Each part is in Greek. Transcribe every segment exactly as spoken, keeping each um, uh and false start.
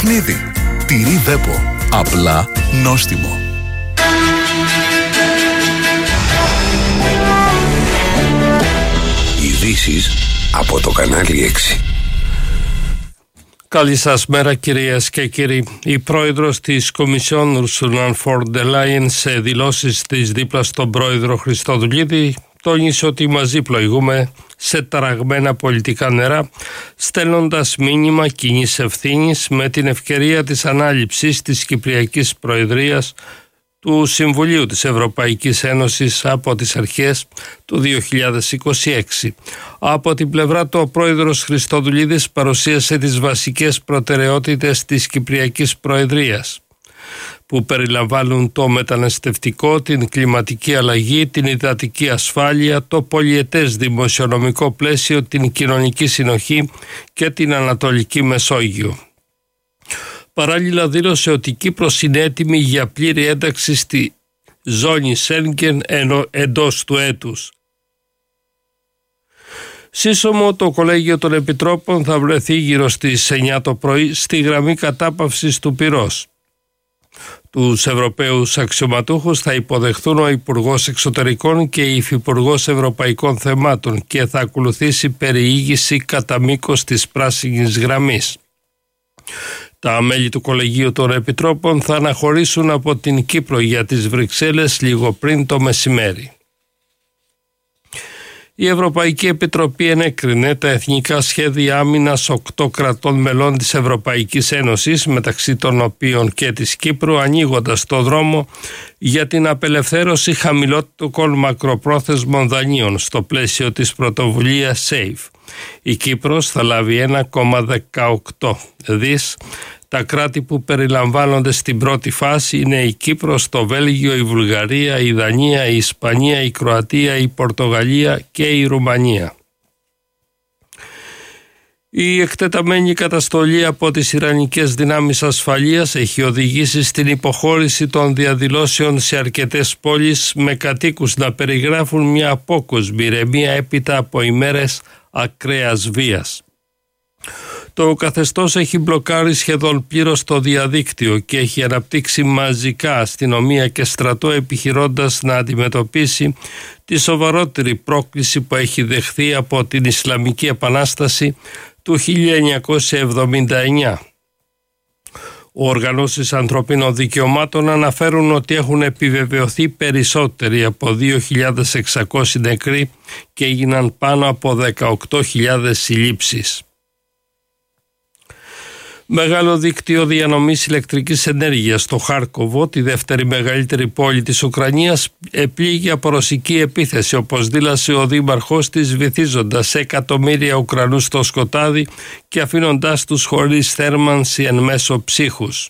Παιχνίδι. Τυρί Βέπο. Απλά νόστιμο. Ειδήσεις από το κανάλι έξι. Καλή σας μέρα κυρίες και κύριοι. Η πρόεδρος της Κομισιόν Ursula von der Leyen σε δηλώσεις της δίπλα στον πρόεδρο Χριστοδουλίδη τόνισε ότι μαζί πλοηγούμε σε ταραγμένα πολιτικά νερά, στέλνοντας μήνυμα κοινής ευθύνης με την ευκαιρία της ανάληψης της Κυπριακής Προεδρίας του Συμβουλίου της Ευρωπαϊκής Ένωσης από τις αρχές του δύο χιλιάδες είκοσι έξι. Από την πλευρά του, ο πρόεδρος Χριστοδουλίδης παρουσίασε τις βασικές προτεραιότητες της Κυπριακής Προεδρίας, που περιλαμβάνουν το μεταναστευτικό, την κλιματική αλλαγή, την υδατική ασφάλεια, το πολυετές δημοσιονομικό πλαίσιο, την κοινωνική συνοχή και την Ανατολική Μεσόγειο. Παράλληλα δήλωσε ότι η Κύπρος είναι έτοιμη για πλήρη ένταξη στη ζώνη Σέγγεν εντός του έτους. Σύσσωμο, το Κολέγιο των Επιτρόπων θα βρεθεί γύρω στις εννιά το πρωί στη γραμμή κατάπαυσης του πυρός. Τους Ευρωπαίους αξιωματούχους θα υποδεχθούν ο Υπουργός Εξωτερικών και η Υφυπουργός Ευρωπαϊκών Θεμάτων και θα ακολουθήσει περιήγηση κατά μήκος της πράσινης γραμμής. Τα μέλη του Κολεγίου των Επιτρόπων θα αναχωρήσουν από την Κύπρο για τις Βρυξέλλες λίγο πριν το μεσημέρι. Η Ευρωπαϊκή Επιτροπή ενέκρινε τα εθνικά σχέδια άμυνας οκτώ κρατών μελών της Ευρωπαϊκής Ένωσης, μεταξύ των οποίων και της Κύπρου, ανοίγοντας το δρόμο για την απελευθέρωση χαμηλότοκων μακροπρόθεσμων δανείων στο πλαίσιο της πρωτοβουλίας SAFE. Η Κύπρος θα λάβει ένα κόμμα δεκαοκτώ δις. Τα κράτη που περιλαμβάνονται στην πρώτη φάση είναι η Κύπρος, το Βέλγιο, η Βουλγαρία, η Δανία, η Ισπανία, η Κροατία, η Πορτογαλία και η Ρουμανία. Η εκτεταμένη καταστολή από τις Ιρανικές δυνάμεις ασφαλείας έχει οδηγήσει στην υποχώρηση των διαδηλώσεων σε αρκετές πόλεις, με κατοίκους να περιγράφουν μια απόκοσμη ηρεμία έπειτα από ημέρες ακραίας βίας. Το καθεστώς έχει μπλοκάρει σχεδόν πλήρως το διαδίκτυο και έχει αναπτύξει μαζικά αστυνομία και στρατό, επιχειρώντας να αντιμετωπίσει τη σοβαρότερη πρόκληση που έχει δεχθεί από την Ισλαμική Επανάσταση του χίλια εννιακόσια εβδομήντα εννιά. Οργανώσεις ανθρωπίνων δικαιωμάτων αναφέρουν ότι έχουν επιβεβαιωθεί περισσότεροι από δύο χιλιάδες εξακόσιοι νεκροί και έγιναν πάνω από δεκαοκτώ χιλιάδες συλλήψεις. Μεγάλο δίκτυο διανομής ηλεκτρικής ενέργειας στο Χάρκοβο, τη δεύτερη μεγαλύτερη πόλη της Ουκρανίας, επλήγει από ρωσική επίθεση, όπως δήλωσε ο δήμαρχος της, βυθίζοντας εκατομμύρια Ουκρανούς στο σκοτάδι και αφήνοντάς τους χωρίς θέρμανση εν μέσω ψύχους.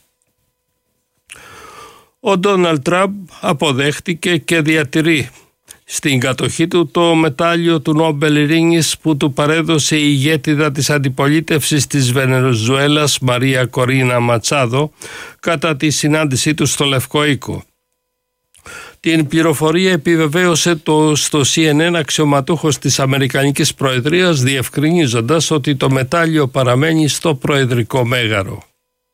Ο Ντόναλντ Τραμπ αποδέχτηκε και διατηρεί στην κατοχή του το μετάλλιο του Νόμπελ Ειρήνης που του παρέδωσε η ηγέτιδα της αντιπολίτευσης της Βενεζουέλας, Μαρία Κορίνα Ματσάδο, κατά τη συνάντησή του στο Λευκό Οίκο. Την πληροφορία επιβεβαίωσε το στο σι εν εν αξιωματούχος της Αμερικανικής Προεδρίας, διευκρινίζοντας ότι το μετάλλιο παραμένει στο προεδρικό μέγαρο.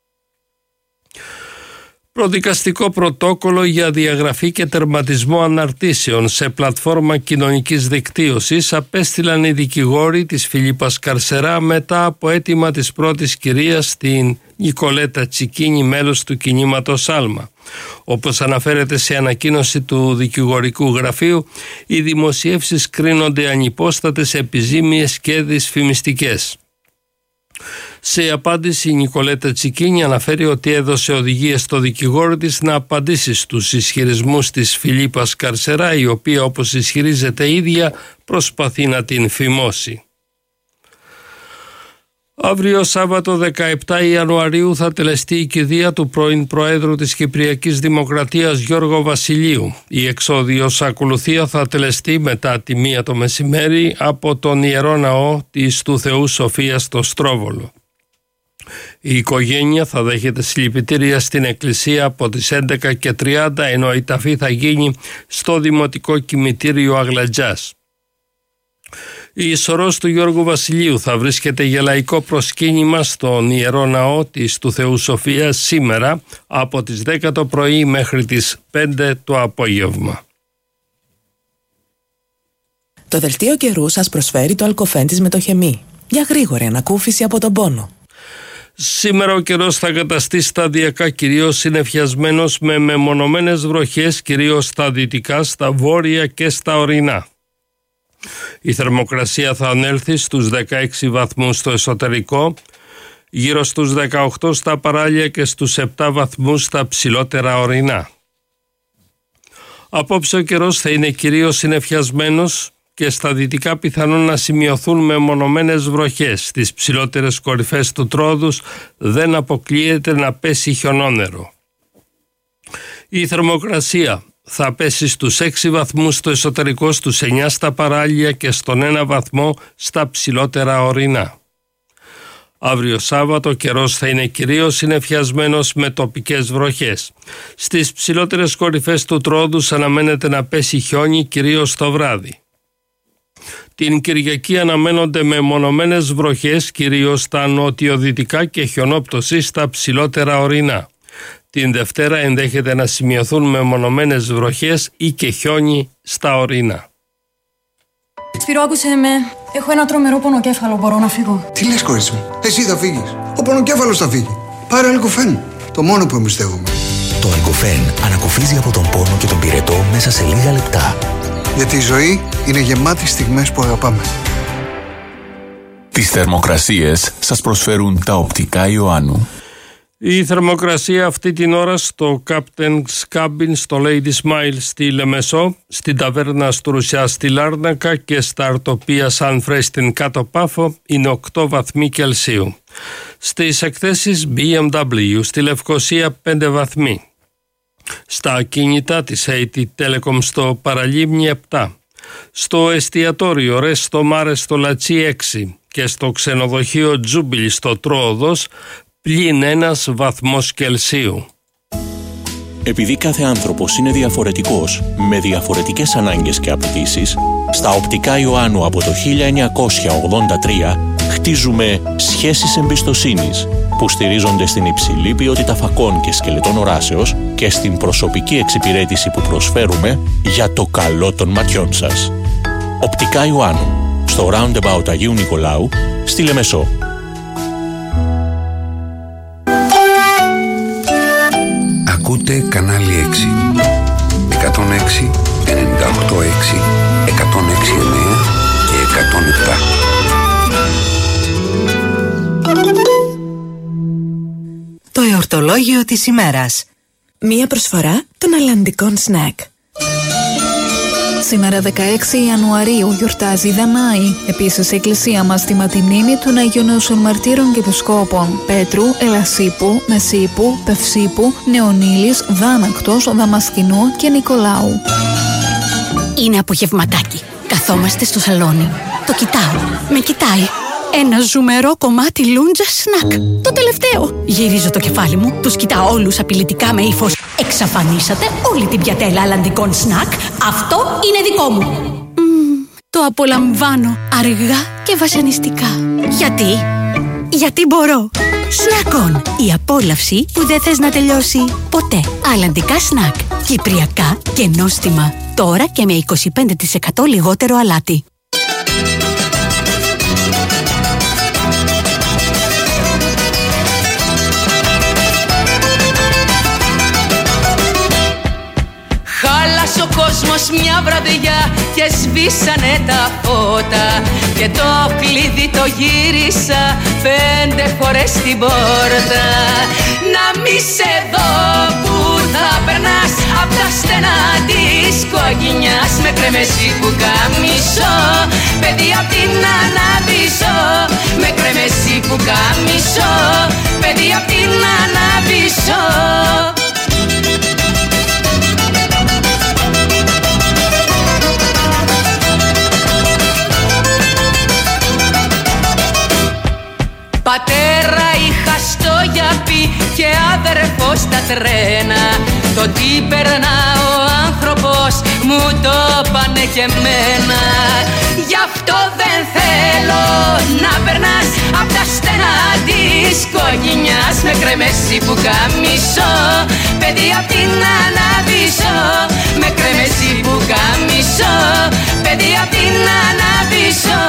Προδικαστικό πρωτόκολλο για διαγραφή και τερματισμό αναρτήσεων σε πλατφόρμα κοινωνικής δικτύωσης απέστειλαν οι δικηγόροι της Φιλίππας Καρσερά μετά από αίτημα της πρώτης κυρίας, την Νικολέτα Τσικίνη, μέλος του κινήματος Άλμα. Όπως αναφέρεται σε ανακοίνωση του δικηγορικού γραφείου, οι δημοσιεύσεις κρίνονται ανυπόστατες, επιζήμιες και δυσφημιστικές. Σε απάντηση, η Νικολέτα Τσικίνη αναφέρει ότι έδωσε οδηγίες στο δικηγόρο της να απαντήσει στους ισχυρισμούς της Φιλίππας Καρσερά, η οποία, όπως ισχυρίζεται ίδια, προσπαθεί να την φημώσει. Αύριο Σάββατο δεκαεπτά Ιανουαρίου θα τελεστεί η κηδεία του πρώην Προέδρου της Κυπριακής Δημοκρατίας Γιώργο Βασιλείου. Η εξώδιος ακολουθία θα τελεστεί μετά τη μία το μεσημέρι από τον Ιερό Ναό της του Θεού Σοφίας στο Στρόβολο. Η οικογένεια θα δέχεται συλληπιτήρια στην εκκλησία από τις έντεκα και τριάντα, ενώ η ταφή θα γίνει στο Δημοτικό Κημητήριο Αγλατζάς. Η σωρός του Γιώργου Βασιλείου θα βρίσκεται για λαϊκό προσκύνημα στον Ιερό Ναό της του Θεού Σοφίας σήμερα από τις δέκα το πρωί μέχρι τις πέντε το απόγευμα. Το δελτίο καιρού σας προσφέρει το Αλκοφέν της Μετοχεμή για γρήγορη ανακούφιση από τον πόνο. Σήμερα ο καιρός θα καταστεί σταδιακά κυρίως συννεφιασμένος με μεμονωμένες βροχές κυρίως στα δυτικά, στα βόρεια και στα ορεινά. Η θερμοκρασία θα ανέλθει στους δεκαέξι βαθμούς στο εσωτερικό, γύρω στους δεκαοκτώ στα παράλια και στους επτά βαθμούς στα ψηλότερα ορεινά. Απόψε ο καιρός θα είναι κυρίως συννεφιασμένος και στα δυτικά πιθανόν να σημειωθούν μεμονωμένες βροχές. Στις ψηλότερες κορυφές του Τρόδους δεν αποκλείεται να πέσει χιονόνερο. Η θερμοκρασία θα πέσει στους έξι βαθμούς στο εσωτερικό, στους εννιά στα παράλια και στον ένα βαθμό στα ψηλότερα ορεινά. Αύριο Σάββατο ο καιρός θα είναι κυρίως συννεφιασμένος με τοπικές βροχές. Στις ψηλότερες κορυφές του Τρόδους αναμένεται να πέσει χιόνι κυρίως το βράδυ. Την Κυριακή αναμένονται μεμονωμένες βροχές κυρίως στα νοτιοδυτικά και χιονόπτωση στα ψηλότερα ορεινά. Την Δευτέρα ενδέχεται να σημειωθούν μεμονωμένες βροχές ή και χιόνι στα ορεινά. Σπύρο, άκουσε με. Έχω ένα τρομερό πονοκέφαλο, μπορώ να φύγω? Τι λες, κορίτσι μου, εσύ θα φύγεις? Ο πονοκέφαλος θα φύγει. Πάρε Αλκοφέν, το μόνο που εμπιστεύομαι. Το Αλκοφέν ανακουφίζει από τον πόνο και τον πυρετό μέσα σε λίγα λεπτά. Γιατί η ζωή είναι γεμάτη στιγμές που αγαπάμε. Τις θερμοκρασίες σας προσφέρουν τα οπτικά Ιωάννου. Η θερμοκρασία αυτή την ώρα στο Captain's Cabin, στο Lady Smile στη Λεμεσό, στην Ταβέρνα Στουρουσιά στη Λάρνακα και στα Αρτοπία Σαν Φρέι στην Κάτω Πάφο είναι οκτώ βαθμοί Κελσίου. Στις εκθέσεις μπι εμ ντάμπλιου στη Λευκοσία πέντε βαθμοί. Στα ακίνητα της έι τι Telecom στο Παραλίμνη επτά. Στο εστιατόριο Resto Mare στο Λατσί έξι και στο ξενοδοχείο Τζούμπιλ στο Τρόοδος πλην ένας βαθμός Κελσίου. Επειδή κάθε άνθρωπος είναι διαφορετικός, με διαφορετικές ανάγκες και απαιτήσεις, στα οπτικά Ιωάννου από το χίλια εννιακόσια ογδόντα τρία χτίζουμε σχέσεις εμπιστοσύνης που στηρίζονται στην υψηλή ποιότητα φακών και σκελετών οράσεως και στην προσωπική εξυπηρέτηση που προσφέρουμε για το καλό των ματιών σας. Οπτικά Ιωάννου, στο Roundabout Αγίου Νικολάου, στη Λεμεσό. Ακούτε κανάλι έξι. εκατόν έξι, ενενήντα οκτώ έξι, εκατόν έξι εννέα και εκατόν επτά. Το εορτολόγιο της ημέρας. Μία προσφορά των αλλαντικών σνακ. Σήμερα δεκαέξι Ιανουαρίου γιορτάζει η Δανάη. Επίσης η εκκλησία μας τιμά τη μνήμη των Αγίων Νεώσεων Μαρτύρων και Επισκόπων Πέτρου, Ελασίπου, Μεσίπου, Πευσίπου, Νεονίλης, Δάνακτος, Δαμασκηνού και Νικολάου. Είναι απογευματάκι. Καθόμαστε στο σαλόνι. Το κοιτάω. Με κοιτάει. Ένα ζουμερό κομμάτι λούντζα σνακ. Το τελευταίο. Γυρίζω το κεφάλι μου, τους κοιτάω όλους απειλητικά με ύφος. Εξαφανίσατε όλη την πιατέλα αλλαντικών σνακ. Αυτό είναι δικό μου. Mm, το απολαμβάνω αργά και βασανιστικά. Γιατί? Γιατί μπορώ. Σνακών. Η απόλαυση που δεν θες να τελειώσει ποτέ. Αλλαντικά σνακ. Κυπριακά και νόστιμα. Τώρα και με είκοσι πέντε τοις εκατό λιγότερο αλάτι. Χάλασε ο κόσμος μια βραδιά και σβήσανε τα φώτα και το κλειδί το γύρισα πέντε φορές στην πόρτα. Να μη σε δω που θα περνάς απ' τα στενά της κοκκινιάς με κρεμεσί που καμισώ, παιδί απ' την αναβησώ, με κρεμεσί που καμισώ, παιδί απ' την αναβησώ. Πατέρα είχα στο γιαπί και αδερφό στα τρένα. Το τι περνά ο άνθρωπος μου το πάνε και μένα. Γι' αυτό δεν να περνάς απ' τα στενά της κοκκινιάς με κρεμέσει που καμισό. Παιδί απ' την Αναβυσσό, με κρεμέσει που καμισό. Παιδί απ' την Αναβυσσό.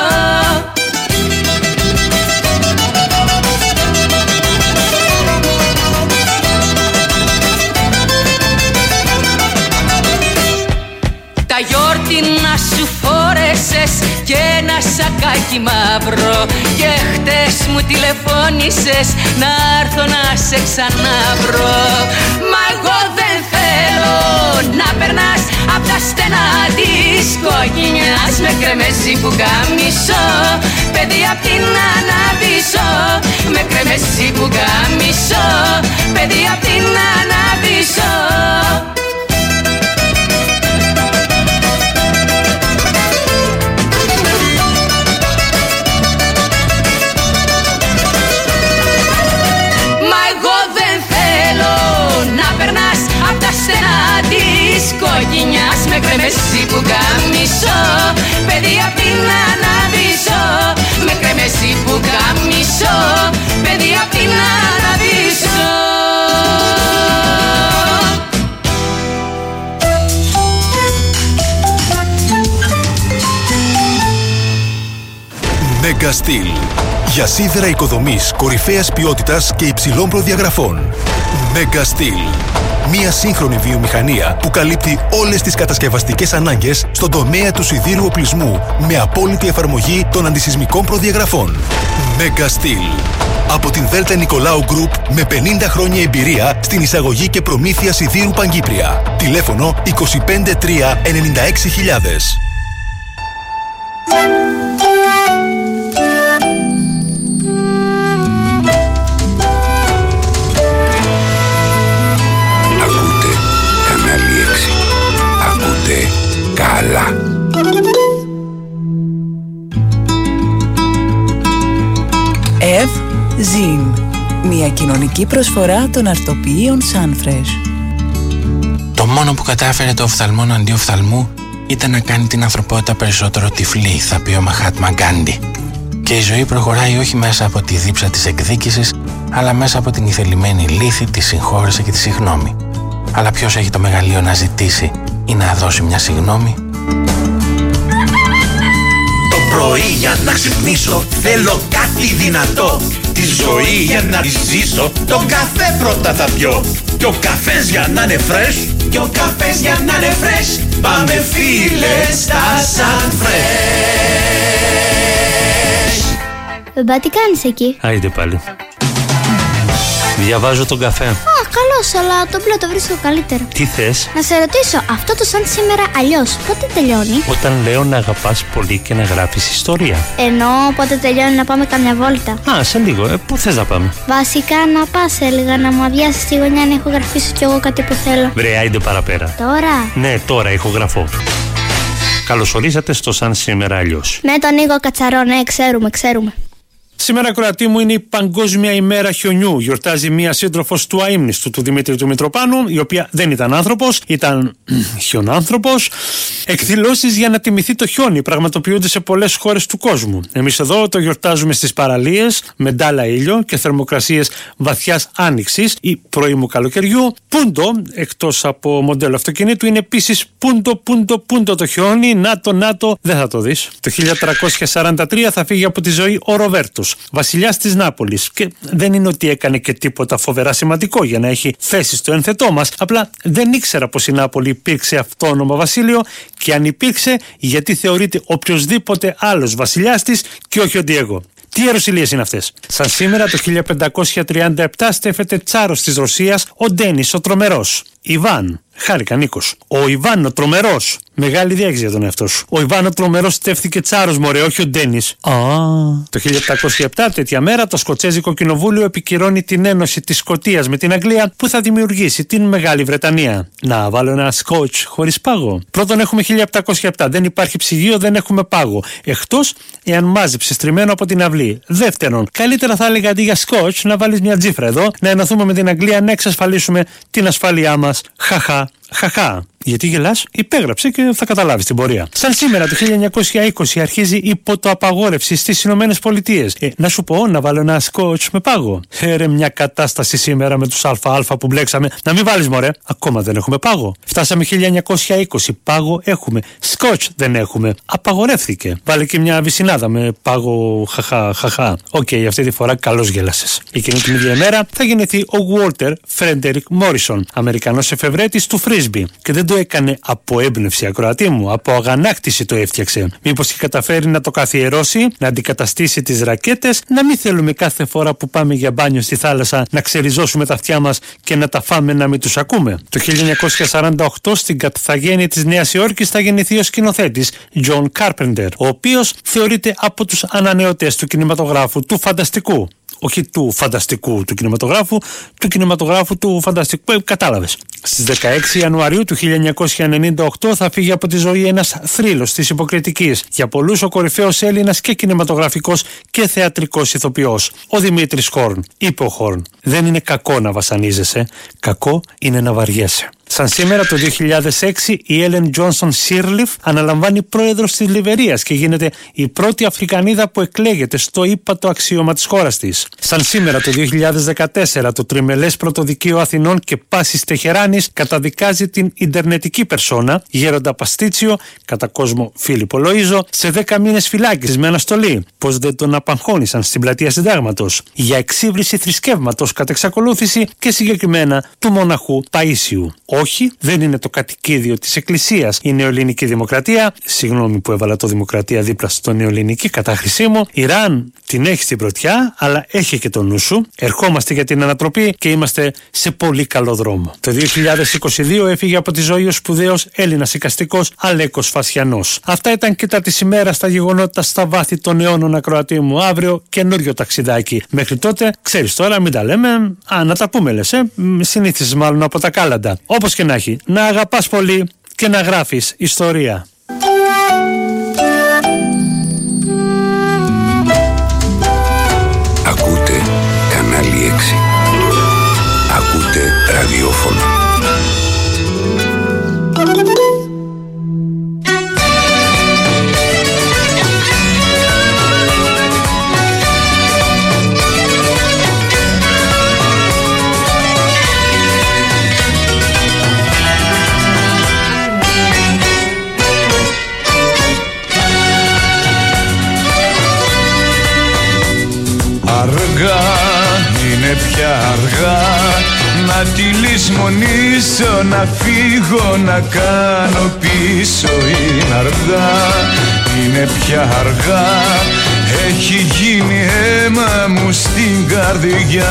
Τα γιόρτινα σου φόρεσες και ένα σακάκι μαύρο και χτες μου τηλεφώνησες να έρθω να σε ξαναβρω. Μα εγώ δεν θέλω να περνάς απ' τα στενά της κοκκινιάς με κρεμέσει που καμισό. Παιδί απ' την Αναβυσσό, με κρεμέσει που καμισό. Παιδί απ' την Αναβυσσό. Κοκκινιάς με κρεμέσει που καμισό. Παιδί απ' την Αναβυσσό, με κρεμέσει που καμισό. Παιδί απ' την Αναβυσσό. Μέγκα Στυλ. Για σίδερα οικοδομής κορυφαίας ποιότητας και υψηλών προδιαγραφών. Μέγκα Στυλ. Μια σύγχρονη βιομηχανία που καλύπτει όλες τις κατασκευαστικές ανάγκες στον τομέα του σιδήρου οπλισμού με απόλυτη εφαρμογή των αντισυσμικών προδιαγραφών. Μέγκα Στυλ. Από την Δέλτα Νικολάου Γκρουπ με πενήντα χρόνια εμπειρία στην εισαγωγή και προμήθεια σιδήρου Παγκύπρια. Τηλέφωνο είκοσι πέντε τρία ενενήντα έξι χιλιάδες. Καλά. Ευ Ζιν. Μια κοινωνική προσφορά των αρτοποιείων Sunfresh. Το μόνο που κατάφερε το οφθαλμόν αντί οφθαλμού ήταν να κάνει την ανθρωπότητα περισσότερο τυφλή, θα πει ο Μαχάτμα Γκάντι. Και η ζωή προχωράει όχι μέσα από τη δίψα της εκδίκησης, αλλά μέσα από την ηθελημένη λύθη, τη συγχώρεση και τη συγγνώμη. Αλλά ποιος έχει το μεγαλείο να ζητήσει ή να δώσει μια συγγνώμη? Το πρωί για να ξυπνήσω θέλω κάτι δυνατό. Τη ζωή για να τη ζήσω τον καφέ πρώτα θα πιω. Και ο καφές για να είναι fresh, και ο καφές για να είναι fresh, πάμε φίλε στα Sunfresh. Μπαμπά, τι κάνεις εκεί? Άιντε πάλι. Διαβάζω τον καφέ. Α, καλώς, αλλά το μπλε το βρίσκω καλύτερο. Τι θες? Να σε ρωτήσω, αυτό το σαν σήμερα αλλιώς, πότε τελειώνει? Όταν λέω να αγαπάς πολύ και να γράφεις ιστορία. Ενώ πότε τελειώνει να πάμε καμιά βόλτα? Α, σε λίγο. Ε, πού θες να πάμε? Βασικά να πας, έλεγα, να μου αδειάσεις τη γωνιά να ηχογραφήσω κι εγώ κάτι που θέλω. Βρε, άιντε παραπέρα. Τώρα? Ναι, τώρα ηχογραφώ. Καλωσορίσατε στο Σαν Σήμερα Αλλιώς. Με τον Νίκο Κατσαρό, ναι, ξέρουμε, ξέρουμε. Σήμερα, κρατή μου, είναι η Παγκόσμια ημέρα χιονιού. Γιορτάζει μία σύντροφος του αείμνηστου, του Δημήτρη του Μητροπάνου, η οποία δεν ήταν άνθρωπος, ήταν χιονάνθρωπος. Εκδηλώσεις για να τιμηθεί το χιόνι πραγματοποιούνται σε πολλές χώρες του κόσμου. Εμείς εδώ το γιορτάζουμε στις παραλίες, με ντάλα ήλιο και θερμοκρασίες βαθιάς άνοιξης ή πρωίμου καλοκαιριού. Πούντο, εκτός από μοντέλο αυτοκινήτου, είναι επίσης πούντο, πούντο, πούντο το χιόνι. Νάτο, νάτο, δεν θα το δεις. Το χίλια τριακόσια σαράντα τρία θα φύγει από τη ζωή ο Ροβέρτος, βασιλιάς της Νάπολης, και δεν είναι ότι έκανε και τίποτα φοβερά σημαντικό για να έχει θέση στο ένθετό μας, απλά δεν ήξερα πως η Νάπολη υπήρξε αυτόνομο βασίλειο, και αν υπήρξε, γιατί θεωρείται οποιοσδήποτε άλλος βασιλιάς της και όχι ο Ντιέγκο. Τι ιεροσυλίες είναι αυτές? Σαν σήμερα το χίλια πεντακόσια τριάντα επτά στέφεται τσάρος της Ρωσίας ο Ντένις ο Τρομερός. Ιβάν. Χάρηκα, Νίκος. Ο Ιβάν ο Τρομερός. Μεγάλη διέξυση για τον εαυτό σου. Ο Ιβάν ο Τρομερός στέφθηκε τσάρος, μωρέ, όχι ο Ντένις. Α. Το χίλια επτακόσια επτά, τέτοια μέρα, το Σκοτσέζικο Κοινοβούλιο επικυρώνει την ένωση της Σκωτίας με την Αγγλία που θα δημιουργήσει την Μεγάλη Βρετανία. Να βάλω ένα σκότς χωρίς πάγο. Πρώτον, έχουμε χίλια επτακόσια επτά. Δεν υπάρχει ψυγείο, δεν έχουμε πάγο. Εκτός εάν μάζεψες τριμμένο από την αυλή. Δεύτερον, καλύτερα θα έλεγα αντί για σκότς να βάλεις μια τζίφρα εδώ, να ενωθούμε με την Αγγλία, να εξασφαλίσουμε την ασφάλειά μας. Χαχά. Χαχά. Γιατί γελάς, υπέγραψε και θα καταλάβεις την πορεία. Σαν σήμερα το χίλια εννιακόσια είκοσι αρχίζει η ποτοαπαγόρευση στις Ηνωμένες Πολιτείες. Ε, να σου πω, να βάλω ένα σκότς με πάγο. Ε, ρε, μια κατάσταση σήμερα με τους ΑΑ που μπλέξαμε. Να μην βάλεις, μωρέ. Ακόμα δεν έχουμε πάγο. Φτάσαμε χίλια εννιακόσια είκοσι. Πάγο έχουμε. Σκότς δεν έχουμε. Απαγορεύθηκε. Βάλε και μια βυσσινάδα με πάγο. Χαχά, χαχά. Οκ, okay, αυτή τη φορά καλώς γέλασες. Εκείνη την ίδια ημέρα θα γεννηθεί ο Walter Frederick Morrison, Αμερικανός εφευρέτης του φρίσμπι. Και δεν το έκανε από έμπνευση, ακροατή μου, από αγανάκτηση το έφτιαξε. Μήπως και καταφέρει να το καθιερώσει, να αντικαταστήσει τις ρακέτες, να μην θέλουμε κάθε φορά που πάμε για μπάνιο στη θάλασσα να ξεριζώσουμε τα αυτιά μας και να τα φάμε να μην τους ακούμε. Το χίλια εννιακόσια σαράντα οκτώ στην Καρθαγέννη της Νέας Υόρκης θα γεννηθεί ο σκηνοθέτης John Carpenter, ο οποίος θεωρείται από τους ανανεωτές του κινηματογράφου του φανταστικού. Όχι του φανταστικού του κινηματογράφου, του κινηματογράφου του φανταστικού. Ε, κατάλαβες. Στις δεκαέξι Ιανουαρίου του χίλια εννιακόσια ενενήντα οκτώ θα φύγει από τη ζωή ένας θρύλος της υποκριτικής. Για πολλούς ο κορυφαίος Έλληνας και κινηματογραφικός και θεατρικός ηθοποιός, ο Δημήτρης Χόρν. Είπε ο Χόρν: δεν είναι κακό να βασανίζεσαι, κακό είναι να βαριέσαι. Σαν σήμερα το δύο χιλιάδες έξι η Έλεν Τζόνσον Σίρλιφ αναλαμβάνει πρόεδρος της Λιβερίας και γίνεται η πρώτη Αφρικανίδα που εκλέγεται στο ύπατο αξίωμα της χώρας της. Σαν σήμερα το δύο χιλιάδες δεκατέσσερα το τριμελές πρωτοδικείο Αθηνών και πάσης Τεχεράνης καταδικάζει την ιντερνετική περσόνα Γέροντα Παστίτσιο, κατά κόσμο Φίλιππο Λοΐζο, σε δέκα μήνες φυλάκισης με αναστολή. Πως δεν τον απαγχώνησαν στην πλατεία Συντάγματος για εξύβριση θρησκεύματος κατ' εξακολούθηση και συγκεκριμένα του μοναχού Παΐσιου. Όχι, δεν είναι το κατοικίδιο της Εκκλησίας η νεοελληνική δημοκρατία. Συγγνώμη που έβαλα το δημοκρατία δίπλα στο νεοελληνική κατάχρησή μου. Ιράν την έχει στην πρωτιά, αλλά έχει και το νου σου. Ερχόμαστε για την ανατροπή και είμαστε σε πολύ καλό δρόμο. Το δύο χιλιάδες είκοσι δύο έφυγε από τη ζωή ο σπουδαίος Έλληνας εικαστικός Αλέκος Φασιανός. Αυτά ήταν και τα της ημέρας στα γεγονότα στα βάθη των αιώνων, ακροατή μου. Αύριο καινούριο ταξιδάκι. Μέχρι τότε, ξέρεις τώρα, μην τα λέμε. Α, να τα πούμε λες, ε. Συνήθισες μάλλον από τα κάλαντα. Όπως και να έχει, να αγαπάς πολύ και να γράφεις ιστορία. Ακούτε κανάλι έξι. Ακούτε ραδιόφωνο. Αργά, είναι πια αργά να τη λησμονήσω, να φύγω, να κάνω πίσω. Είναι αργά, είναι πια αργά, έχει γίνει αίμα μου στην καρδιά.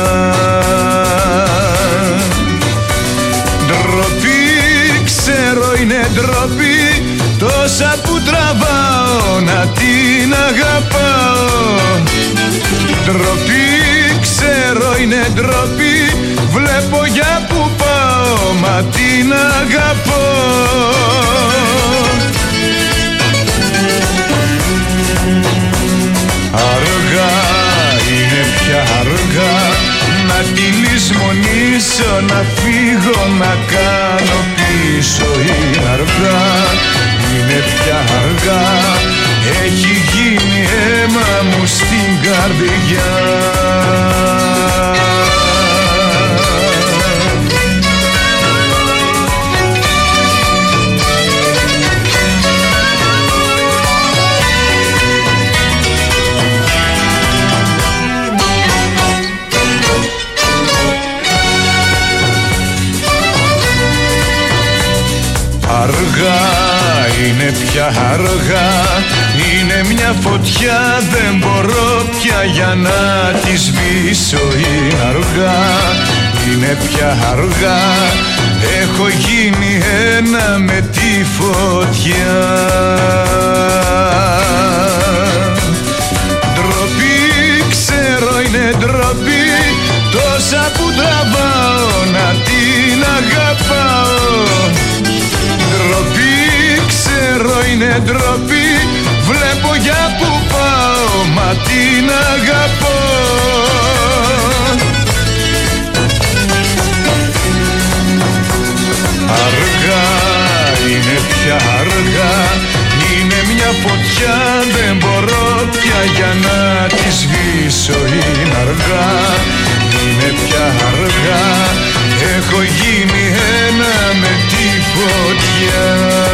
Ντροπή, ξέρω είναι ντροπή, τόσα που τραβάω να την αγαπάω. Ντροπή, ξέρω είναι ντροπή, βλέπω για που πάω, μα την αγαπώ. Αργά, είναι πια αργά, να τη λησμονήσω, να φύγω, να κάνω πίσω. Είναι αργά, είναι πια αργά, έχει γίνει αίμα μου στην καρδιά. Αργά, είναι πια αργά, είναι μια φωτιά, δεν μπορώ πια για να τη σβήσω. Είναι αργά, είναι πια αργά, έχω γίνει ένα με τη φωτιά. Ντροπή, ξέρω είναι ντροπή, τόσα που τραβάω να την αγαπάω. Ντροπή, ξέρω είναι ντροπή, βλέπω για που πάω, μα την αγαπώ. φωτιά δεν μπορώ πια για να τη σβήσω, είναι αργά, είναι πια αργά, έχω γίνει ένα με τη φωτιά.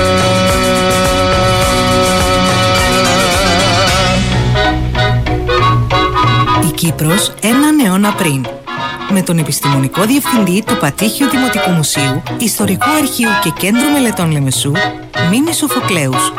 Η Κύπρος έναν αιώνα πριν. Με τον επιστημονικό διευθυντή του Πατήχιου Δημοτικού Μουσείου, Ιστορικού Αρχείου και Κέντρου Μελετών Λεμεσού, Μίμη Σοφοκλέους.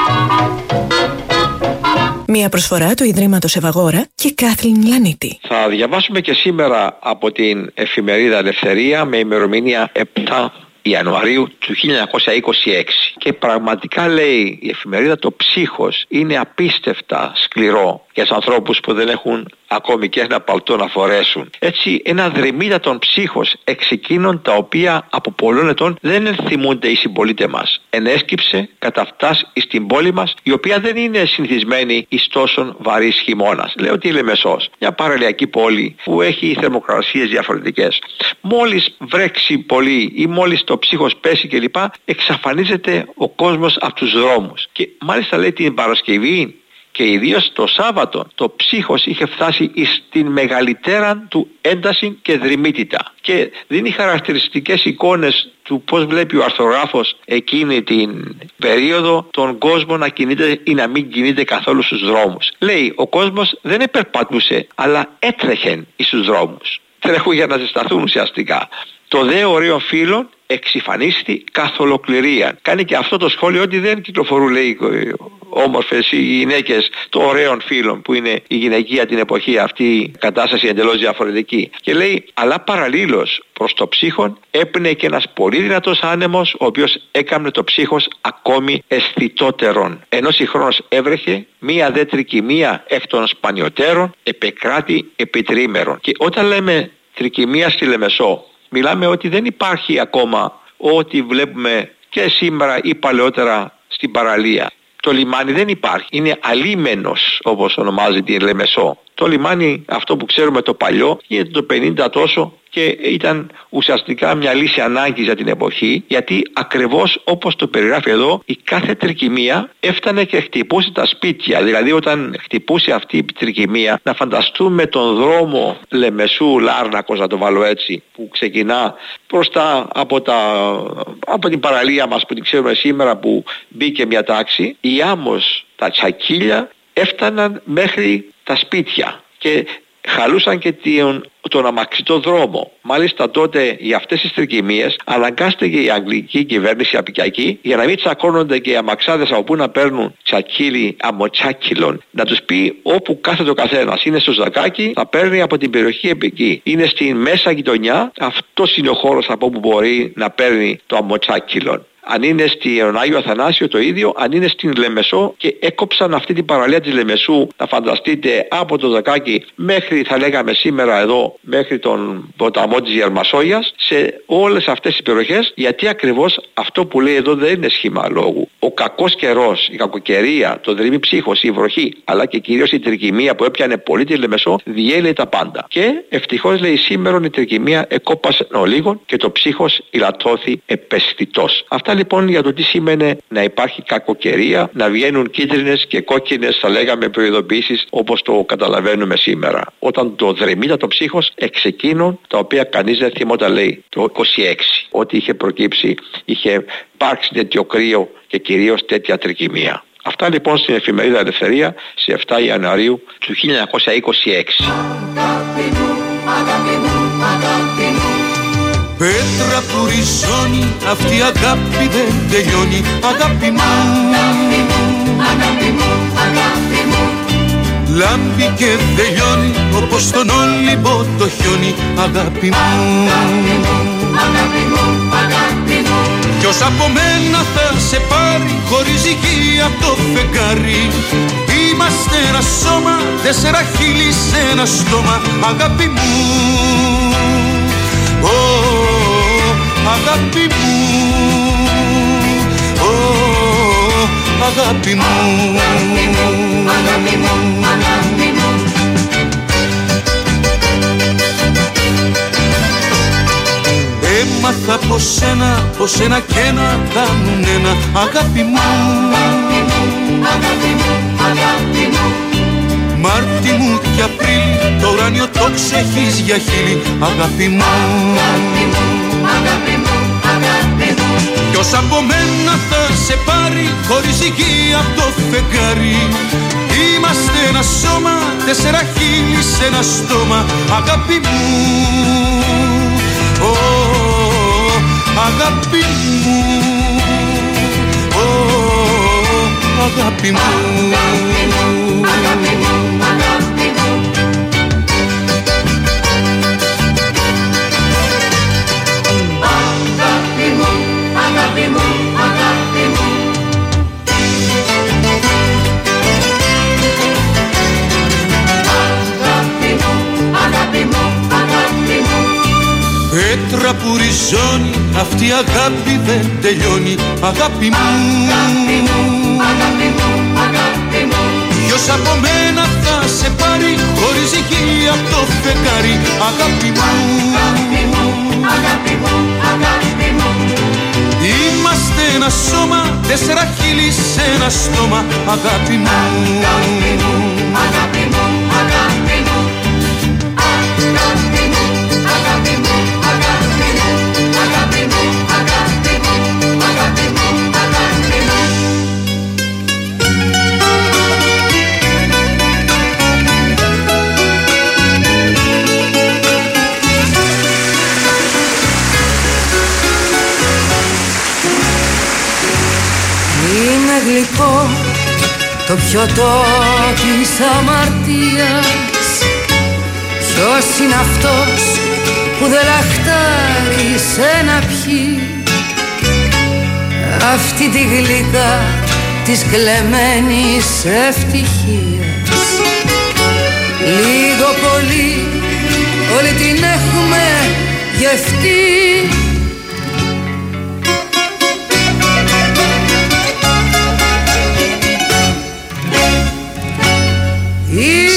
Μια προσφορά του Ιδρύματος Ευαγόρα και Κάθλιν Λανίτη. Θα διαβάσουμε και σήμερα από την εφημερίδα Ελευθερία με ημερομηνία επτά Ιανουαρίου του χίλια εννιακόσια είκοσι έξι. Και πραγματικά λέει η εφημερίδα, το ψύχος είναι απίστευτα σκληρό για τους ανθρώπους που δεν έχουν ακόμη και ένα παλτό να φορέσουν. Έτσι, ένα δρυμύτατον ψύχος εξ εκείνων τα οποία από πολλών ετών δεν ενθυμούνται οι συμπολίτες μας. Ενέσκυψε κατά φτάς εις την πόλη μας, η οποία δεν είναι συνηθισμένη εις τόσον βαρύς χειμώνας. Λέω ότι η Λεμεσός, μια παραλιακή πόλη που έχει θερμοκρασίες διαφορετικές. Μόλις βρέξει πολύ ή μόλις το ψύχος πέσει κλπ, εξαφανίζεται ο κόσμος από τους δρόμους. Και μάλιστα λέει την Παρασκευή και ιδίως το Σάββατο το ψύχος είχε φτάσει στην μεγαλύτερα του ένταση και δρυμύτητα και δίνει χαρακτηριστικές εικόνες του πώς βλέπει ο αρθρογράφος εκείνη την περίοδο τον κόσμο να κινείται ή να μην κινείται καθόλου στους δρόμους. Λέει, ο κόσμος δεν επερπατούσε αλλά έτρεχε στους δρόμους. Τρέχουν για να ζεσταθούν ουσιαστικά. Το δε ωραίο φύλλο εξυφανίστη καθ' ολοκληρία. Κάνει και αυτό το σχόλιο ότι δεν κυκλοφορούν, λέει, όμορφες οι γυναίκες των ωραίων φύλων που είναι η γυναικεία την εποχή αυτή η κατάσταση εντελώς διαφορετική. Και λέει, αλλά παραλλήλως προς το ψύχον έπαινε και ένας πολύ δυνατός άνεμος ο οποίος έκαμνε το ψύχος ακόμη αισθητότερον. Ενώ συγχρόνως έβρεχε μία δε τρικυμία εκ των σπανιωτέρων επεκράτη επί τριήμερων. Και όταν λέμε τρικυμία στη Λεμεσό, μιλάμε ότι δεν υπάρχει ακόμα ό,τι βλέπουμε και σήμερα ή παλαιότερα στην παραλία. Το λιμάνι δεν υπάρχει. Είναι αλίμενος, όπως ονομάζεται η Λεμεσό. Το λιμάνι αυτό που ξέρουμε το παλιό γίνεται το πενήντα τόσο και ήταν ουσιαστικά μια λύση ανάγκης για την εποχή, γιατί ακριβώς όπως το περιγράφει εδώ, η κάθε τρικυμία έφτανε και χτυπούσε τα σπίτια. Δηλαδή όταν χτυπούσε αυτή η τρικυμία, να φανταστούμε τον δρόμο Λεμεσού Λάρνακος, να το βάλω έτσι, που ξεκινά προς τα, από, τα, από την παραλία μας που την ξέρουμε σήμερα, που μπήκε μια τάξη, οι άμμος, τα τσακίλια έφταναν μέχρι τα σπίτια και χαλούσαν και τον, τον αμαξιτό δρόμο. Μάλιστα τότε για αυτές τις τρικυμίες αναγκάστηκε η αγγλική κυβέρνηση απικιακή, για να μην τσακώνονται και οι αμαξάδες από πού να παίρνουν τσακίλι αμοτσάκιλων, να τους πει όπου κάθεται ο καθένας. Είναι στο Ζακάκι, θα παίρνει από την περιοχή επί εκεί. Είναι στην μέσα γειτονιά, αυτός είναι ο χώρος από όπου μπορεί να παίρνει το αμοτσάκιλον. Αν είναι στον Άγιο Αθανάσιο το ίδιο, αν είναι στην Λεμεσό, και έκοψαν αυτή την παραλία της Λεμεσού, να φανταστείτε, από το Ζακάκι μέχρι, θα λέγαμε σήμερα εδώ, μέχρι τον ποταμό της Γερμασόγειας, σε όλες αυτές τις περιοχές, γιατί ακριβώς αυτό που λέει εδώ δεν είναι σχήμα λόγου. Ο κακός καιρός, η κακοκαιρία, το δρυμύ ψύχος, η βροχή, αλλά και κυρίως η τρικυμία που έπιανε πολύ τη Λεμεσό, διέλυε τα πάντα. Και ευτυχώς, λέει, σήμερα η τρικυμία εκόπασε ολίγων και το ψύχος ηλατώθη επαισθητός. Αυτά λοιπόν για το τι σήμαινε να υπάρχει κακοκαιρία, να βγαίνουν κίτρινες και κόκκινες, θα λέγαμε, προειδοποιήσεις, όπως το καταλαβαίνουμε σήμερα. Όταν το δρεμύτατο ψύχος εξ εκείνων τα οποία κανείς δεν θυμόταν, λέει, το είκοσι έξι, ότι είχε προκύψει, είχε υπάρξει τέτοιο κρύο και κυρίως τέτοια τρικυμία. Αυτά λοιπόν στην εφημερίδα Ελευθερία σε επτά Ιανουαρίου του χίλια εννιακόσια είκοσι έξι. Πέτρα που ριζώνει, αυτή η αγάπη δεν τελειώνει. Αγάπη μου, αγάπη μου, αγάπη μου, αγάπη μου. Λάμπει και τελειώνει όπως τον Όλυμπο το χιόνι. Αγάπη μου, αγάπη μου, αγάπη μου, αγάπη μου. Ποιος από μένα θα σε πάρει, χωρίζει γη από το φεγγάρι. Είμαστε ένα σώμα, τέσσερα χείλη σε ένα στόμα. Αγάπη μου, oh, αγάπη μου, oh, αγάπη μου, αγάπη μου, αγάπη μου, αγάπη μου. Έμαθα από σένα, πως ένα και ένα κάνουν ένα. Αγάπη μου, αγάπη μου, αγάπη μου, αγάπη μου. Μάρτι μου και Απρίλη, το ουράνιο το ξεχείς για χείλη. Αγάπη μου, αγάπη μου, αγάπη μου, αγάπη μου. Ποιος από μένα θα σε πάρει, χωρίς υγεία απ' το φεγγάρι. Είμαστε ένα σώμα, τέσσερα χείλη σε ένα στόμα. Αγάπη μου, oh, αγάπη μου, oh, αγάπη μου, αγάπη μου, αγάπη μου, αγάπη μου. Αγάπη μου, αγάπη μου, αγάπη μου. Πέτρα που ριζώνει, αυτή η αγάπη δεν τελειώνει. Αγάπη μου, αγάπη μου, αγάπη μου, αγάπη μου. Ποιος από μένα θα σε πάρει, χωρίς υγεία απ' το φεγγάρι. Αγάπη μου, αγάπη μου, αγάπη μου, αγάπη μου. Είμαστε ένα σώμα, τέσσερα χείλη σε ένα στόμα. Αγάπη μου, αγάπη μου, αγάπη μου, αγάπη μου. Είναι γλυκό το πιωτό της αμαρτίας. Ποιος είναι αυτός που δεν λαχτάρισε να πιει αυτή τη γλυκά της κλεμμένης ευτυχίας. Λίγο πολύ όλη την έχουμε γευτεί. Η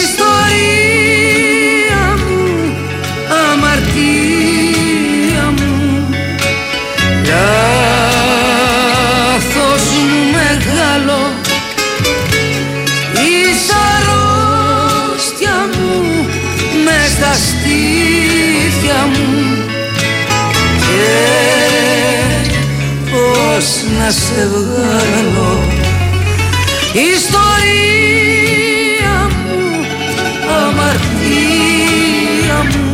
ιστορία μου, αμαρτία μου, λάθος μου μεγάλο, η αρρώστια μου μες στα στήθια μου. Και πώς να σε βγάλω, ιστορία μου, αμαρτία μου,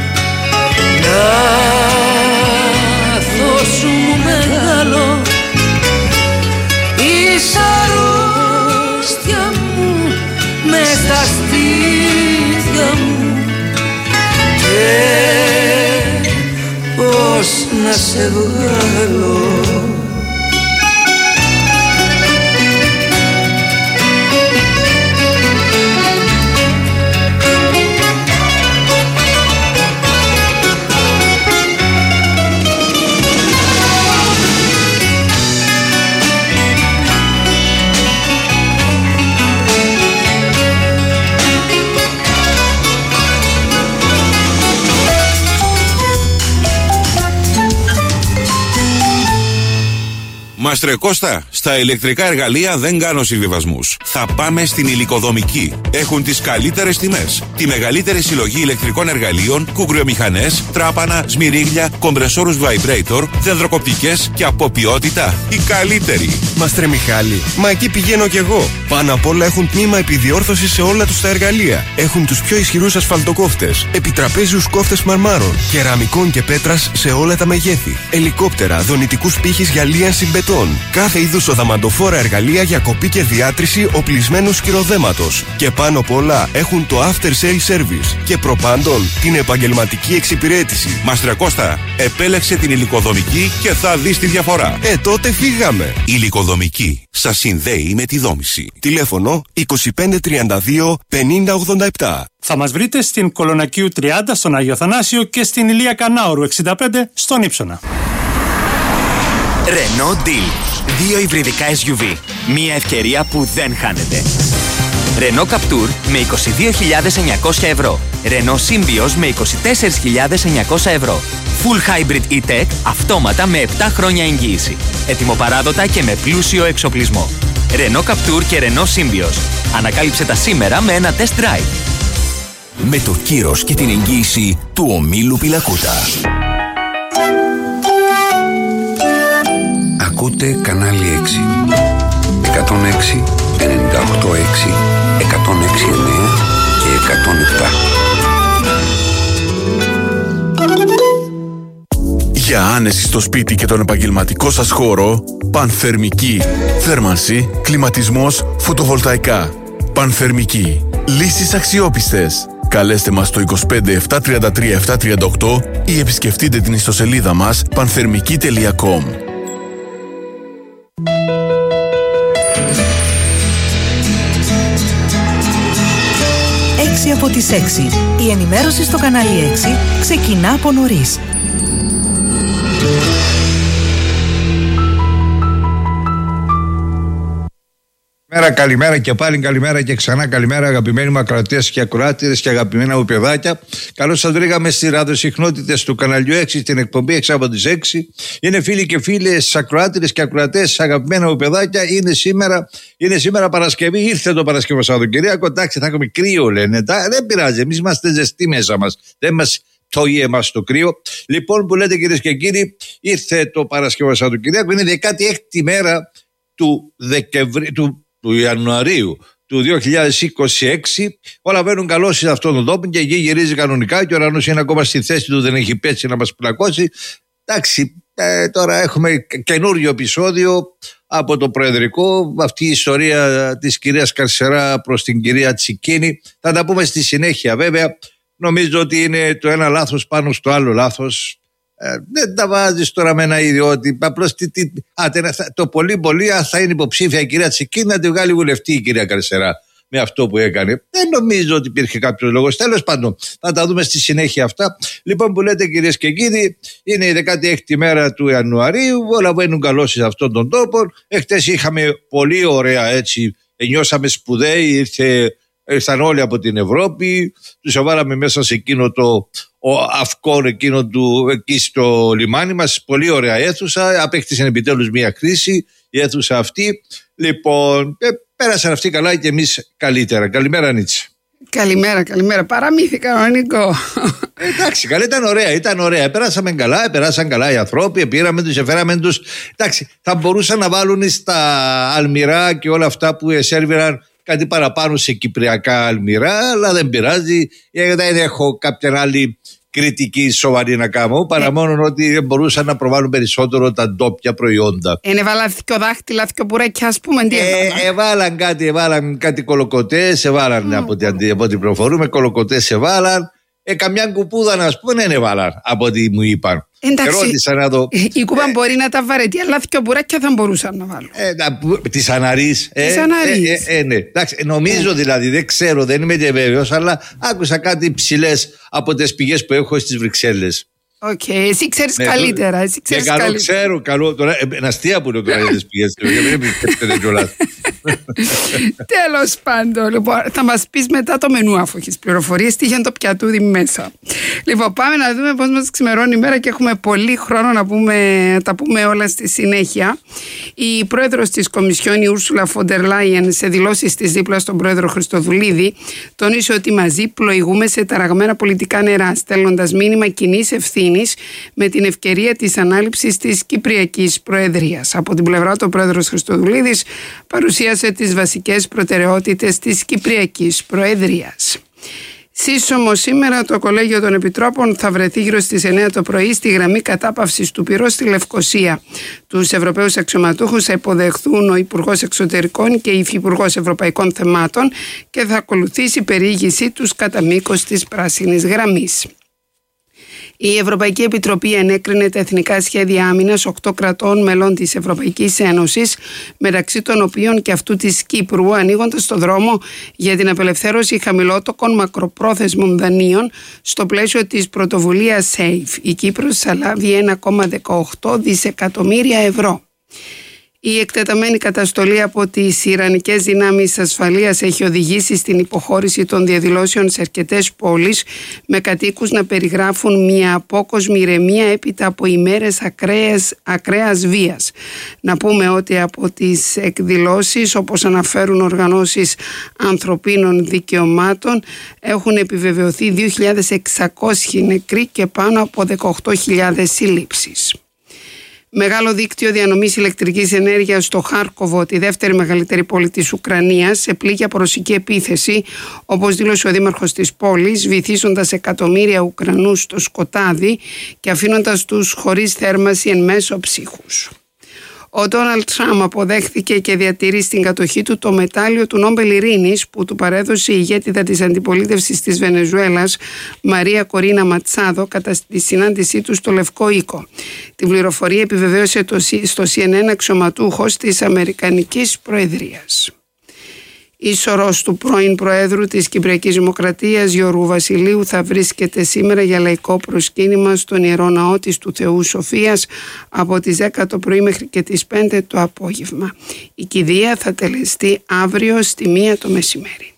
λάθος μου μεγάλο, η αρρώστια μου μες στα στήθια μου. Και πώς να σε βγάλω. Μάστρε Κώστα, στα ηλεκτρικά εργαλεία δεν κάνω συμβιβασμούς. Θα πάμε στην Υλικοδομική. Έχουν τις καλύτερες τιμές. Τη μεγαλύτερη συλλογή ηλεκτρικών εργαλείων, κουγκριομηχανές, τράπανα, σμυρίγλια, κομπρεσόρους vibrator, δεντροκοπτικές και από ποιότητα η καλύτερη. Μάστρε Μιχάλη, μα εκεί πηγαίνω κι εγώ. Πάνω απ' όλα έχουν τμήμα επιδιόρθωσης σε όλα τους τα εργαλεία. Έχουν τους πιο ισχυρούς ασφαλτοκόφτες, επιτραπέζιους κόφτες μαρμάρων, κεραμικών και πέτρας σε όλα τα μεγέθη, ελικόπτερα, δονητικούς πύχης για λίανση μπετών. Κάθε είδους οδαμαντοφόρα εργαλεία για κοπή και διάτρηση οπλισμένου σκυροδέματος. Και πάνω απ' όλα έχουν το after sale service και προπάντων την επαγγελματική εξυπηρέτηση. Μάστρε Κώστα, επέλεξε την Υλικοδομική και θα δεις τη διαφορά. Ε, τότε φύγαμε. Υλικοδομική σας συνδέει με τη δόμηση. Τηλέφωνο είκοσι πέντε τριάντα δύο πενήντα ογδόντα επτά. Θα μας βρείτε στην Κολονακίου τριάντα στον Άγιο Θανάσιο και στην Ηλία Κανάωρου εξήντα πέντε στον Ύψωνα. Renault Deal. Δύο υβριδικά ες γιου βι. Μία ευκαιρία που δεν χάνεται. Renault Captur με είκοσι δύο χιλιάδες εννιακόσια ευρώ. Renault Symbioz με είκοσι τέσσερις χιλιάδες εννιακόσια ευρώ. Full Hybrid E-Tech, αυτόματα με επτά χρόνια εγγύηση. Ετοιμοπαράδοτα και με πλούσιο εξοπλισμό. Renault Captur και Renault Symbioz. Ανακάλυψε τα σήμερα με ένα test drive. Με το κύρος και την εγγύηση του ομίλου Πιλακούτα. Ακούτε κανάλι έξι. εκατόν έξι, ενενήντα οκτώ έξι, εκατόν έξι εννέα και εκατόν επτά. Για άνεση στο σπίτι και τον επαγγελματικό σας χώρο, Πανθερμική. Θέρμανση, κλιματισμός, φωτοβολταϊκά. Πανθερμική. Λύσεις αξιόπιστες. Καλέστε μας στο είκοσι πέντε επτακόσια τριάντα τρία επτακόσια τριάντα οκτώ ή επισκεφτείτε την ιστοσελίδα μας πανθερμική τελεία κομ. έξι από τις έξι. Η ενημέρωση στο κανάλι έξι ξεκινά από νωρίς. Καλημέρα, καλημέρα και πάλι καλημέρα και ξανά καλημέρα, αγαπημένοι μου ακροατές και ακροάτηρες και αγαπημένα μου παιδάκια. Καλώς σας βρήκαμε στις ραδιοσυχνότητες του καναλιού έξι, στην εκπομπή έξι από τις έξι. Είναι φίλοι και φίλες ακροάτηρες και ακροατές, αγαπημένα μου παιδάκια. Είναι σήμερα, είναι σήμερα Παρασκευή, ήρθε το Παρασκευό Σαββατοκύριακο. Εντάξει, θα έχουμε κρύο, λένε. Δεν πειράζει, εμείς είμαστε ζεστοί μέσα μας. Δεν μας τόει εμάς το κρύο. Λοιπόν, που λέτε κυρίες και κύριοι, ήρθε το Παρασκευό Σαββατοκύριακο. Είναι δεκάτη έκτη μέρα του Δεκεμβρίου. Του του Ιανουαρίου του δύο χιλιάδες είκοσι έξι. Όλα βαίνουν καλό σε αυτόν τον τόπο και η γη γυρίζει κανονικά και ο ουρανός είναι ακόμα στη θέση του, δεν έχει πέσει να μας πλακώσει. Εντάξει, ε, τώρα έχουμε καινούριο επεισόδιο από το Προεδρικό, αυτή η ιστορία της κυρίας Καρσερά προς την κυρία Τσικίνη. Θα τα πούμε στη συνέχεια βέβαια. Νομίζω ότι είναι το ένα λάθος πάνω στο άλλο λάθος. Ε, δεν τα βάζεις τώρα με ένα ιδιώτη. Απλώς τι, τι, α, το πολύ πολύ θα είναι υποψήφια η κυρία Τσικίνη να τη βγάλει βουλευτή η κυρία Καρσερά με αυτό που έκανε. Δεν νομίζω ότι υπήρχε κάποιος λόγος. Τέλος πάντων, θα τα δούμε στη συνέχεια αυτά. Λοιπόν, που λέτε κυρίες και κύριοι, είναι η δεκάτη έκτη μέρα του Ιανουαρίου. Όλα βαίνουν καλό σε αυτόν τον τόπο. Εχθές είχαμε πολύ ωραία έτσι. Νιώσαμε σπουδαίοι, ήρθε. Ήρθαν όλοι από την Ευρώπη, τους εβάλαμε μέσα σε εκείνο το ο αυκόν εκείνο του εκεί στο λιμάνι μας, πολύ ωραία αίθουσα, απέκτησαν επιτέλους μια κρίση η αίθουσα αυτή. Λοιπόν, ε, πέρασαν αυτοί καλά και εμείς καλύτερα. Καλημέρα Νίτσα. Καλημέρα, καλημέρα. Παραμύθι κανονικό. Ε, εντάξει, καλά, ήταν ωραία, ήταν ωραία. Πέρασαμε καλά, πέρασαν καλά οι ανθρώποι, πήραμε τους, εφέραμε τους. Εντάξει, θα μπορούσαν να βάλουν στα αλμυρά και όλα αυτά που εσέρβηραν κάτι παραπάνω σε κυπριακά αλμυρά, αλλά δεν πειράζει. Δεν έχω κάποια άλλη κριτική σοβαρή να κάνω, παρά μόνο ότι μπορούσαν να προβάλλουν περισσότερο τα ντόπια προϊόντα. Είναι έβαλαν δυο δάχτυλα, δυο μπουρέκια, ας πούμε. Τι ε, έβαλαν κάτι, έβαλαν κάτι κολοκοτές, έβαλαν mm. από, ό,τι, από ό,τι προφορούμε, κολοκοτές έβαλαν. Ε, καμιά κουπούδα να πούμε δεν έβαλαν από ό,τι μου είπαν. Εντάξει, να το... η κούπα ε, μπορεί να τα βαρετεί, αλλά δυο μπουρέκια θα μπορούσαν να βάλουν. Ε, Της Αναρής. Ε, Της Αναρής. Ε, ε, ε, ναι. Εντάξει, νομίζω ε. δηλαδή, δεν ξέρω, δεν είμαι και βέβαιος, αλλά άκουσα κάτι ψηλές από τις πηγές που έχω στις Βρυξέλλες. Οκ, okay. Εσύ ξέρεις ναι, καλύτερα. Εσύ ξέρεις ναι, καλό, καλύτερα. Ξέρω, καλό. Τώρα, ε, αστεία που είναι τώρα για τις πηγές. Δεν πιστεύετε κιόλας. Τέλος πάντων, λοιπόν, θα μας πεις μετά το μενού αφού έχεις πληροφορίες τι είχε το πιατούδι μέσα. Λοιπόν, πάμε να δούμε πώς μας ξημερώνει η μέρα και έχουμε πολύ χρόνο να πούμε, τα πούμε όλα στη συνέχεια. Η πρόεδρος της Κομισιόν, η Ούρσουλα Φοντερ Λάιεν, σε δηλώσεις της δίπλα στον πρόεδρο Χριστοδουλίδη, τόνισε ότι μαζί πλοηγούμε σε ταραγμένα πολιτικά νερά, στέλνοντας μήνυμα κοινής ευθύνης με την ευκαιρία της ανάληψης της Κυπριακής Προεδρίας. Από την πλευρά του, ο πρόεδρος Χριστοδουλίδης παρουσίασε τις βασικές προτεραιότητες της Κυπριακής Προεδρίας. Σύσσωμο σήμερα το Κολέγιο των Επιτρόπων θα βρεθεί γύρω στις εννέα το πρωί στη γραμμή κατάπαυσης του πυρός στη Λευκοσία. Τους Ευρωπαίους αξιωματούχους θα υποδεχθούν ο Υπουργός Εξωτερικών και η Υφυπουργός Ευρωπαϊκών Θεμάτων και θα ακολουθήσει η περιήγησή τους κατά μήκος της πράσινης γραμμής. Η Ευρωπαϊκή Επιτροπή ενέκρινε τα εθνικά σχέδια άμυνας οκτώ κρατών μελών της Ευρωπαϊκής Ένωσης, μεταξύ των οποίων και αυτού της Κύπρου, ανοίγοντας το δρόμο για την απελευθέρωση χαμηλότοκων μακροπρόθεσμων δανείων στο πλαίσιο της πρωτοβουλίας SAFE. Η Κύπρος θα λάβει ένα κόμμα δεκαοκτώ δισεκατομμύρια ευρώ. Η εκτεταμένη καταστολή από τις Ιρανικές δυνάμεις ασφαλείας έχει οδηγήσει στην υποχώρηση των διαδηλώσεων σε αρκετές πόλεις, με κατοίκους να περιγράφουν μια απόκοσμη ηρεμία έπειτα από ημέρες ακραίας, ακραίας βίας. Να πούμε ότι από τις εκδηλώσεις, όπως αναφέρουν οργανώσεις ανθρωπίνων δικαιωμάτων, έχουν επιβεβαιωθεί δύο χιλιάδες εξακόσιοι νεκροί και πάνω από δεκαοκτώ χιλιάδες σύλληψεις. Μεγάλο δίκτυο διανομής ηλεκτρικής ενέργειας στο Χάρκοβο, τη δεύτερη μεγαλύτερη πόλη της Ουκρανίας, επλήγει από ρωσική επίθεση, όπως δήλωσε ο δήμαρχος της πόλης, βυθίζοντας εκατομμύρια Ουκρανούς στο σκοτάδι και αφήνοντας τους χωρίς θέρμανση εν μέσω ψύχους. Ο Ντόναλντ Τραμπ αποδέχθηκε και διατηρεί στην κατοχή του το μετάλλιο του Νόμπελ Ειρήνης που του παρέδωσε η ηγέτιδα της αντιπολίτευσης της Βενεζουέλας, Μαρία Κορίνα Ματσάδο, κατά τη συνάντησή του στο Λευκό Οίκο. Την πληροφορία επιβεβαίωσε το, στο σι εν εν αξιωματούχος της Αμερικανικής Προεδρίας. Η σωρός του πρώην Προέδρου της Κυπριακής Δημοκρατίας Γιώργου Βασιλείου θα βρίσκεται σήμερα για λαϊκό προσκύνημα στον Ιερό Ναό της του Θεού Σοφίας από τις δέκα το πρωί μέχρι και τις πέντε το απόγευμα. Η κηδεία θα τελεστεί αύριο στη μία το μεσημέρι.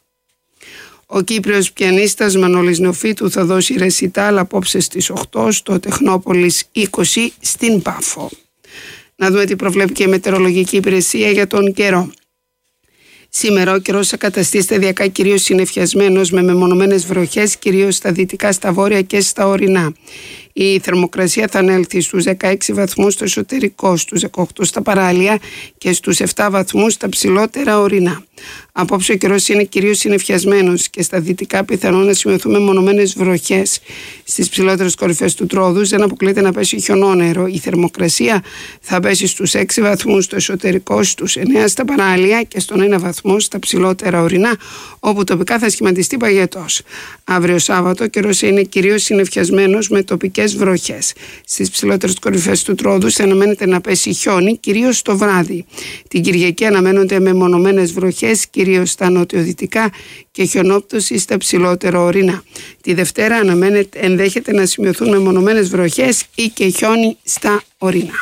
Ο Κύπριος πιανίστας Μανώλης Νεοφύτου θα δώσει ρεσιτάλ απόψε στις οκτώ στο Τεχνόπολης είκοσι στην Πάφο. Να δούμε τι προβλέπει και η μετεωρολογική υπηρεσία για τον καιρό. Σήμερα ο καιρός θα καταστεί σταδιακά κυρίως συννεφιασμένος με μεμονωμένες βροχές, κυρίως στα δυτικά, στα βόρεια και στα ορεινά. Η θερμοκρασία θα ανέλθει στους δεκαέξι βαθμούς στο εσωτερικό, στους δεκαοκτώ στα παράλια και στους επτά βαθμούς στα ψηλότερα ορεινά. Απόψε ο καιρός είναι κυρίως συννεφιασμένος και στα δυτικά πιθανόν να σημειωθούν μεμονωμένες βροχές. Στις ψηλότερες κορυφές του Τρόδους δεν αποκλείεται να πέσει χιονόνερο. Η θερμοκρασία θα πέσει στους έξι βαθμούς στο εσωτερικό, στους εννέα στα παράλια και στον ένα βαθμό στα ψηλότερα ορεινά, όπου τοπικά θα σχηματιστεί παγετός. Αύριο Σάββατο ο καιρός είναι κυρίως συννεφιασμένος με τοπικές βροχές. Στις ψηλότερες κορυφές του Τρόδους θα αναμένεται να πέσει χιόνι, κυρίως το βράδυ. Την Κυριακή αναμένονται μεμονωμένες βροχές, κυρίως στα νοτιοδυτικά, και χιονόπτωση στα ψηλότερα ορεινά. Τη Δευτέρα αναμένεται, ενδέχεται να σημειωθούν μεμονωμένες βροχές ή και χιόνι στα ορεινά.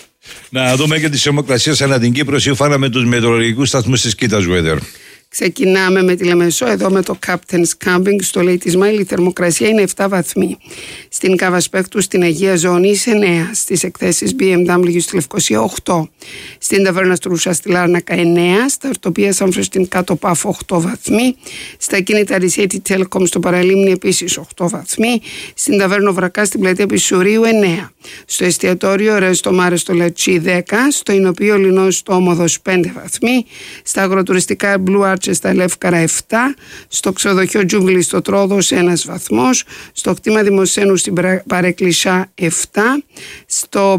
Να δούμε και τις θερμοκρασίες ανά την Κύπρο σύμφωνα με τους μετεωρολογικούς σταθμούς της Κοίτας Weather. Ξεκινάμε με τη Λεμεσό, εδώ με το Captain's Camping στο Λέει της Μάιλ. Η θερμοκρασία είναι επτά βαθμοί. Στην Καβασπέκτου στην Αγία Ζώνη εννέα. Στις εκθέσεις μπι εμ ντάμπλιου στη Λευκοσία οκτώ. Στην Ταβέρνα Στρούσα στη Λάρνακα εννέα. Στα Ορτοπία Σάμφρε στην Κάτω Πάφο οκτώ βαθμοί. Στα Κίνητα Ρισέτη Τέλκομ στο Παραλίμνη επίσης οκτώ βαθμοί. Στην Ταβέρνο Βρακά στην Πλατεία Πισουρίου εννέα. Στο εστιατόριο Ρεστο Μάρε στο Λατσί δέκα. Στο Ινοπείο Λινός στο Όμοδος πέντε βαθμοί. Στα αγροτουριστικά Blue Arch στα Λεύκαρα επτά, στο ξενοδοχείο Τζούγκλι στο Τρόδος ένας βαθμός, στο κτήμα Δημοσένου στην Παρεκκλησιά επτά, στο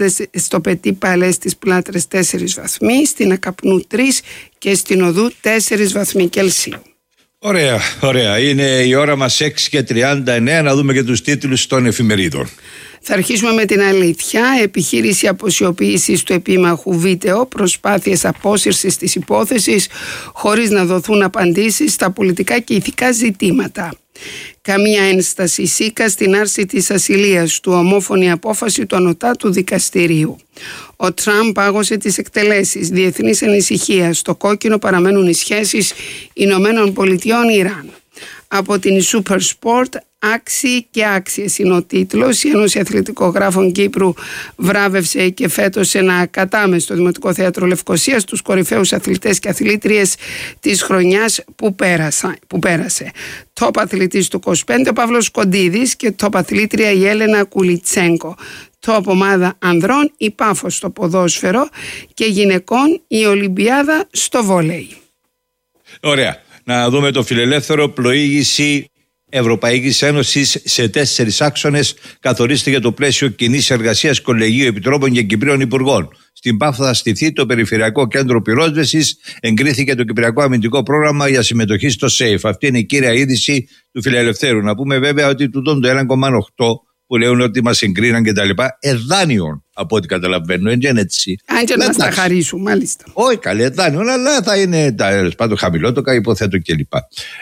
Πετί Παλές στις Πλάτρες τέσσερις βαθμοί, στην Ακαπνού τρεις και στην Οδού τέσσερις βαθμοί Κελσίου. Ωραία, ωραία. Είναι η ώρα μας έξι και τριάντα εννέα. Να δούμε και τους τίτλους των εφημερίδων. Θα αρχίσουμε με την αλήθεια. Επιχείρηση αποσιοποίησης του επίμαχου βίντεο, προσπάθειες απόσυρσης της υπόθεσης χωρίς να δοθούν απαντήσεις στα πολιτικά και ηθικά ζητήματα. Καμία ένσταση ΣΥΚΑ στην άρση της ασυλίας του, ομόφωνη απόφαση του Ανωτάτου Δικαστηρίου. Ο Τραμπ πάγωσε τις εκτελέσεις. Διεθνής ανησυχία. Στο κόκκινο παραμένουν οι σχέσεις Ηνωμένων Πολιτειών Ιράν. Από την Super Sport, άξιοι και άξιες είναι ο τίτλος. Η Ένωση Αθλητικογράφων Κύπρου βράβευσε και φέτος ένα κατάμεστο Δημοτικό Θέατρο Λευκωσίας τους κορυφαίους αθλητές και αθλήτριες της χρονιάς που, πέρασα, που πέρασε. Top αθλητής του είκοσι πέντε ο Παύλος Κοντίδης και top αθλήτρια η Έλενα Κουλιτσέγκο. Top ομάδα ανδρών η Πάφος στο ποδόσφαιρο και γυναικών η Ολυμπιάδα στο βόλεϊ. Ωραία. Να δούμε το φιλελεύθερο. Πλοήγηση Ευρωπαϊκής Ένωσης σε τέσσερις άξονες καθορίστηκε το πλαίσιο κοινής εργασίας Κολεγίου Επιτρόπων και Κυπρίων Υπουργών. Στην Πάφο θα στηθεί το Περιφερειακό Κέντρο Πυρόσβεσης. Εγκρίθηκε το Κυπριακό Αμυντικό Πρόγραμμα για συμμετοχή στο ΣΕΙΦ. Αυτή είναι η κύρια είδηση του φιλελευθέρου. Να πούμε βέβαια ότι τούτον το ένα κόμμα οκτώ που λέουν ότι μας εγκρίναν και τα λοιπά, εδάνειον από ό,τι καταλαβαίνω. Δεν είναι έτσι. Αν και να μας τα χαρίσουν, μάλιστα. Όχι, καλή εδάνειον, αλλά θα είναι πάντων χαμηλότοκα, υποθέτω κλπ.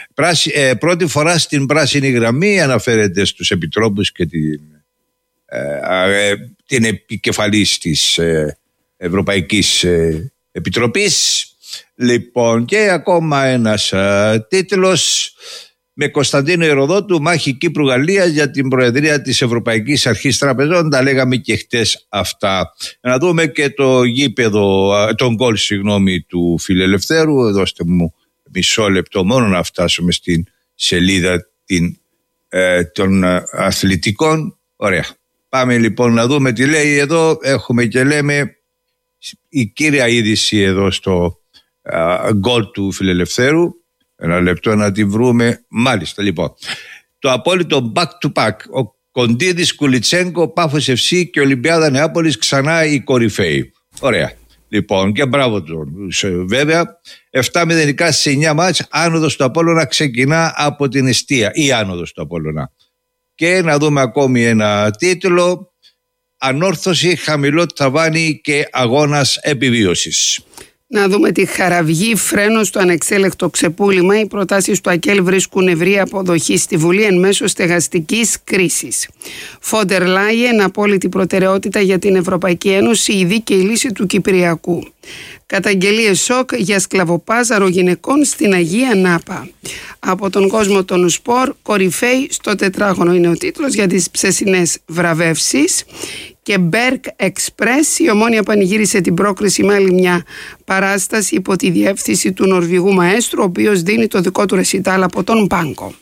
Ε, πρώτη φορά στην πράσινη γραμμή αναφέρεται στους επιτρόπους και την, ε, ε, την επικεφαλής της ε, Ευρωπαϊκής ε, Επιτροπής. Λοιπόν, και ακόμα ένας ε, τίτλος: με Κωνσταντίνο Ηροδότου, μάχη Κύπρου-Γαλλία για την Προεδρία της Ευρωπαϊκής Αρχής Τραπεζών. Τα λέγαμε και χτες αυτά. Να δούμε και το γήπεδο, τον γκολ συγγνώμη του Φιλελευθέρου. Δώστε μου μισό λεπτό μόνο να φτάσουμε στην σελίδα την, ε, των αθλητικών. Ωραία. Πάμε λοιπόν να δούμε τι λέει εδώ. Έχουμε και λέμε η κύρια είδηση εδώ στο γκολ του Φιλελευθέρου. Ένα λεπτό να τη βρούμε. Μάλιστα, λοιπόν. Το απόλυτο back to back. Ο Κοντίδης, Κουλιτσέγκο, Πάφος εφ σι και Ολυμπιάδα Νεάπολης ξανά οι κορυφαίοι. Ωραία. Λοιπόν, και μπράβο του. Βέβαια, επτά μηδενικά σε εννιά μάτς, άνοδος του Απόλλωνα ξεκινά από την εστία. Ή άνοδος του Απόλλωνα. Και να δούμε ακόμη ένα τίτλο: ανόρθωση, χαμηλό ταβάνι και αγώνας επιβίωσης. Να δούμε τη Χαραυγή, φρένο στο ανεξέλεκτο ξεπούλημα. Οι προτάσεις του ΑΚΕΛ βρίσκουν ευρεία αποδοχή στη Βουλή εν μέσω στεγαστικής κρίσης. Φόντερ Λάιεν, απόλυτη προτεραιότητα για την Ευρωπαϊκή Ένωση, η δίκαιη λύση του Κυπριακού. Καταγγελίες σοκ για σκλαβοπάζαρο γυναικών στην Αγία Νάπα. Από τον κόσμο των σπορ, κορυφαίοι στο τετράγωνο είναι ο τίτλος για τις ψεσινές βραβεύσεις. Και Μπέρκ Εξπρές, η Ομόνοια πανηγύρισε την πρόκριση με άλλη μια παράσταση υπό τη διεύθυνση του Νορβηγού μαέστρου, ο οποίος δίνει το δικό του ρεσιτάλ από τον πάγκο.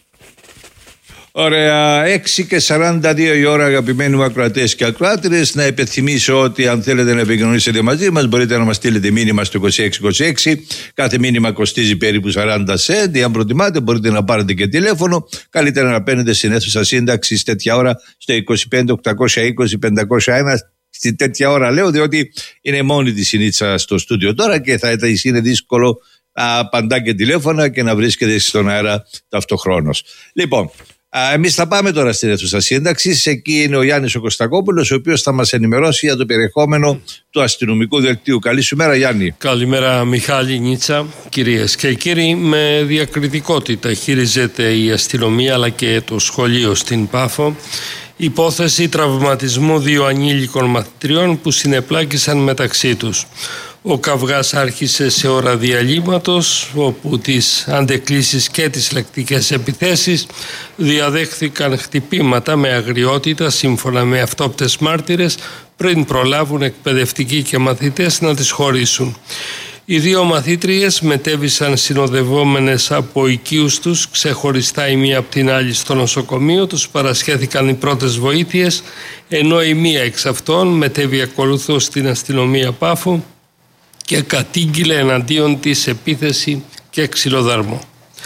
Ωραία, έξι και σαράντα δύο η ώρα, αγαπημένοι μου ακροατές και ακροάτριες. Να υπενθυμίσω ότι αν θέλετε να επικοινωνήσετε μαζί μας, μπορείτε να μας στείλετε μήνυμα στο είκοσι έξι είκοσι έξι. Κάθε μήνυμα κοστίζει περίπου σαράντα σεντ. Αν προτιμάτε, μπορείτε να πάρετε και τηλέφωνο. Καλύτερα να παίρνετε στην αίθουσα σύνταξης τέτοια ώρα στο είκοσι πέντε οκτακόσια είκοσι πεντακόσια ένα. Στη τέτοια ώρα λέω, διότι είναι μόνη τη Σινίτσα στο στούντιο τώρα και θα είναι δύσκολο να απαντά και τηλέφωνα και να βρίσκεται στον αέρα ταυτοχρόνως. Λοιπόν. Εμείς θα πάμε τώρα στην αίθουσα σύνταξης. Εκεί είναι ο Γιάννης ο Κωστακόπουλος, ο οποίος θα μας ενημερώσει για το περιεχόμενο του αστυνομικού δελτίου. Καλή σου μέρα, Γιάννη. Καλημέρα, Μιχάλη, Νίτσα. Κυρίες και κύριοι, με διακριτικότητα χειριζέται η αστυνομία αλλά και το σχολείο στην Πάφο υπόθεση τραυματισμού δύο ανήλικων μαθητριών που συνεπλάκησαν μεταξύ τους. Ο καυγάς άρχισε σε ώρα διαλύματος, όπου τις αντεκκλήσεις και τις λεκτικές επιθέσεις διαδέχθηκαν χτυπήματα με αγριότητα σύμφωνα με αυτόπτες μάρτυρες πριν προλάβουν εκπαιδευτικοί και μαθητές να τις χωρίσουν. Οι δύο μαθήτριες μετέβησαν συνοδευόμενες από οικείους τους ξεχωριστά η μία από την άλλη στο νοσοκομείο, τους παρασχέθηκαν οι πρώτες βοήθειες, ενώ η μία εξ αυτών μετέβη ακολούθως στην αστυνομία Πάφου και κατήγγειλε εναντίον της επίθεση και ξυλοδαρμό.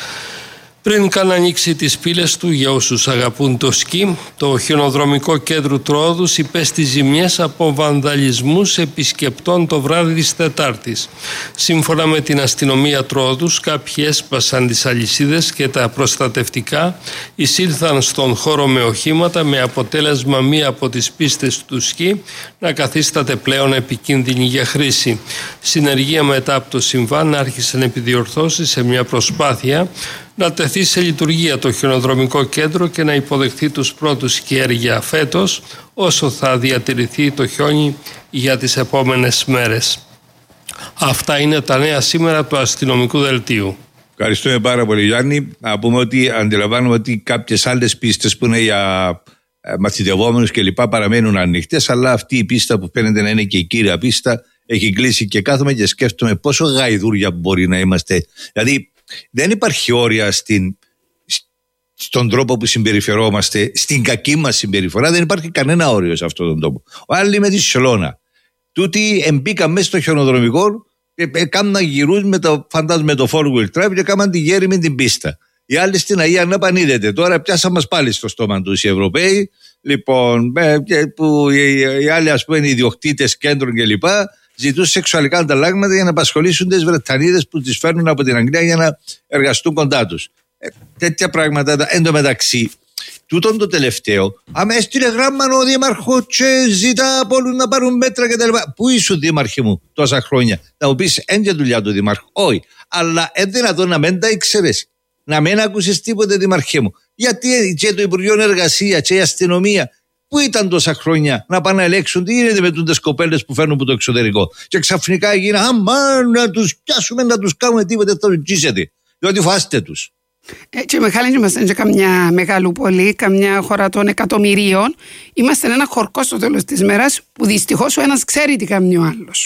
Πριν καν ανοίξει τις πύλες του για όσους αγαπούν το σκι, το χιονοδρομικό κέντρο Τρόοδους υπέστη ζημιές από βανδαλισμούς επισκεπτών το βράδυ της Τετάρτης. Σύμφωνα με την αστυνομία Τρόοδους, κάποιοι έσπασαν τις αλυσίδες και τα προστατευτικά, εισήλθαν στον χώρο με οχήματα, με αποτέλεσμα μία από τις πίστες του σκι να καθίσταται πλέον επικίνδυνη για χρήση. Συνεργεία μετά από το συμβάν άρχισαν επιδιορθώσεις σε μια προσπάθεια να τεθεί σε λειτουργία το χιονοδρομικό κέντρο και να υποδεχθεί τους πρώτους σκιέρια φέτος, όσο θα διατηρηθεί το χιόνι για τις επόμενες μέρες. Αυτά είναι τα νέα σήμερα του αστυνομικού δελτίου. Ευχαριστούμε πάρα πολύ, Γιάννη. Να πούμε ότι αντιλαμβάνομαι ότι κάποιες άλλες πίστες που είναι για μαθητευόμενους και λοιπά παραμένουν ανοιχτές, αλλά αυτή η πίστα που φαίνεται να είναι και η κύρια πίστα έχει κλείσει και κάθομαι και σκέφτομαι πόσο γαϊδούρια μπορεί να είμαστε. Δηλαδή, δεν υπάρχει όρια στην, στον τρόπο που συμπεριφερόμαστε, στην κακή μας συμπεριφορά, δεν υπάρχει κανένα όριο σε αυτόν τον τόπο. Ο άλλοι με τη Σελώνα. Τούτοι εμπήκαν μέσα στο χιονοδρομικό και έκαναν γυρούς με το, φαντάζομαι, με το four wheel drive και έκαναν τη γέρη με την πίστα. Οι άλλοι στην Αγία Νάπα είδετε. Τώρα πιάσαμε μας πάλι στο στόμα τους οι Ευρωπαίοι, λοιπόν, που οι, οι άλλοι ας πούμε είναι ιδιοκτήτες κέντρων κλπ. Ζητούν σεξουαλικά ανταλλάγματα για να απασχολήσουν τις Βρετανίδες που τις φέρνουν από την Αγγλία για να εργαστούν κοντά τους. Ε, τέτοια πράγματα. Εν τω μεταξύ, τούτον το τελευταίο, άμα έστειλε γράμμα ο Δήμαρχος και ζητά από όλους να πάρουν μέτρα κτλ. Πού ήσουν, Δήμαρχε μου, τόσα χρόνια? Θα μου πεις, έντια δουλειά του Δήμαρχου. Όχι, αλλά είναι δυνατόν να μην τα ήξερες, να μην άκουσες τίποτε, Δήμαρχε μου? Γιατί και το Υπουργείο Εργασίας και η αστυνομία Πού ήταν τόσα χρόνια να πάνε να ελέγξουν τι γίνεται με τις κοπέλες που φέρνουν από το εξωτερικό. Και ξαφνικά έγινε, αμά, να τους πιάσουμε, να τους κάνουμε τίποτα, θα τους τζίσετε. Διότι φάστε τους. Και Μιχάλη, είμαστε σε καμιά μεγαλούπολη, καμιά χώρα των εκατομμυρίων. Είμαστε ένα χορκό στο τέλος της μέρας που δυστυχώς ο ένας ξέρει τι κάνει ο άλλος.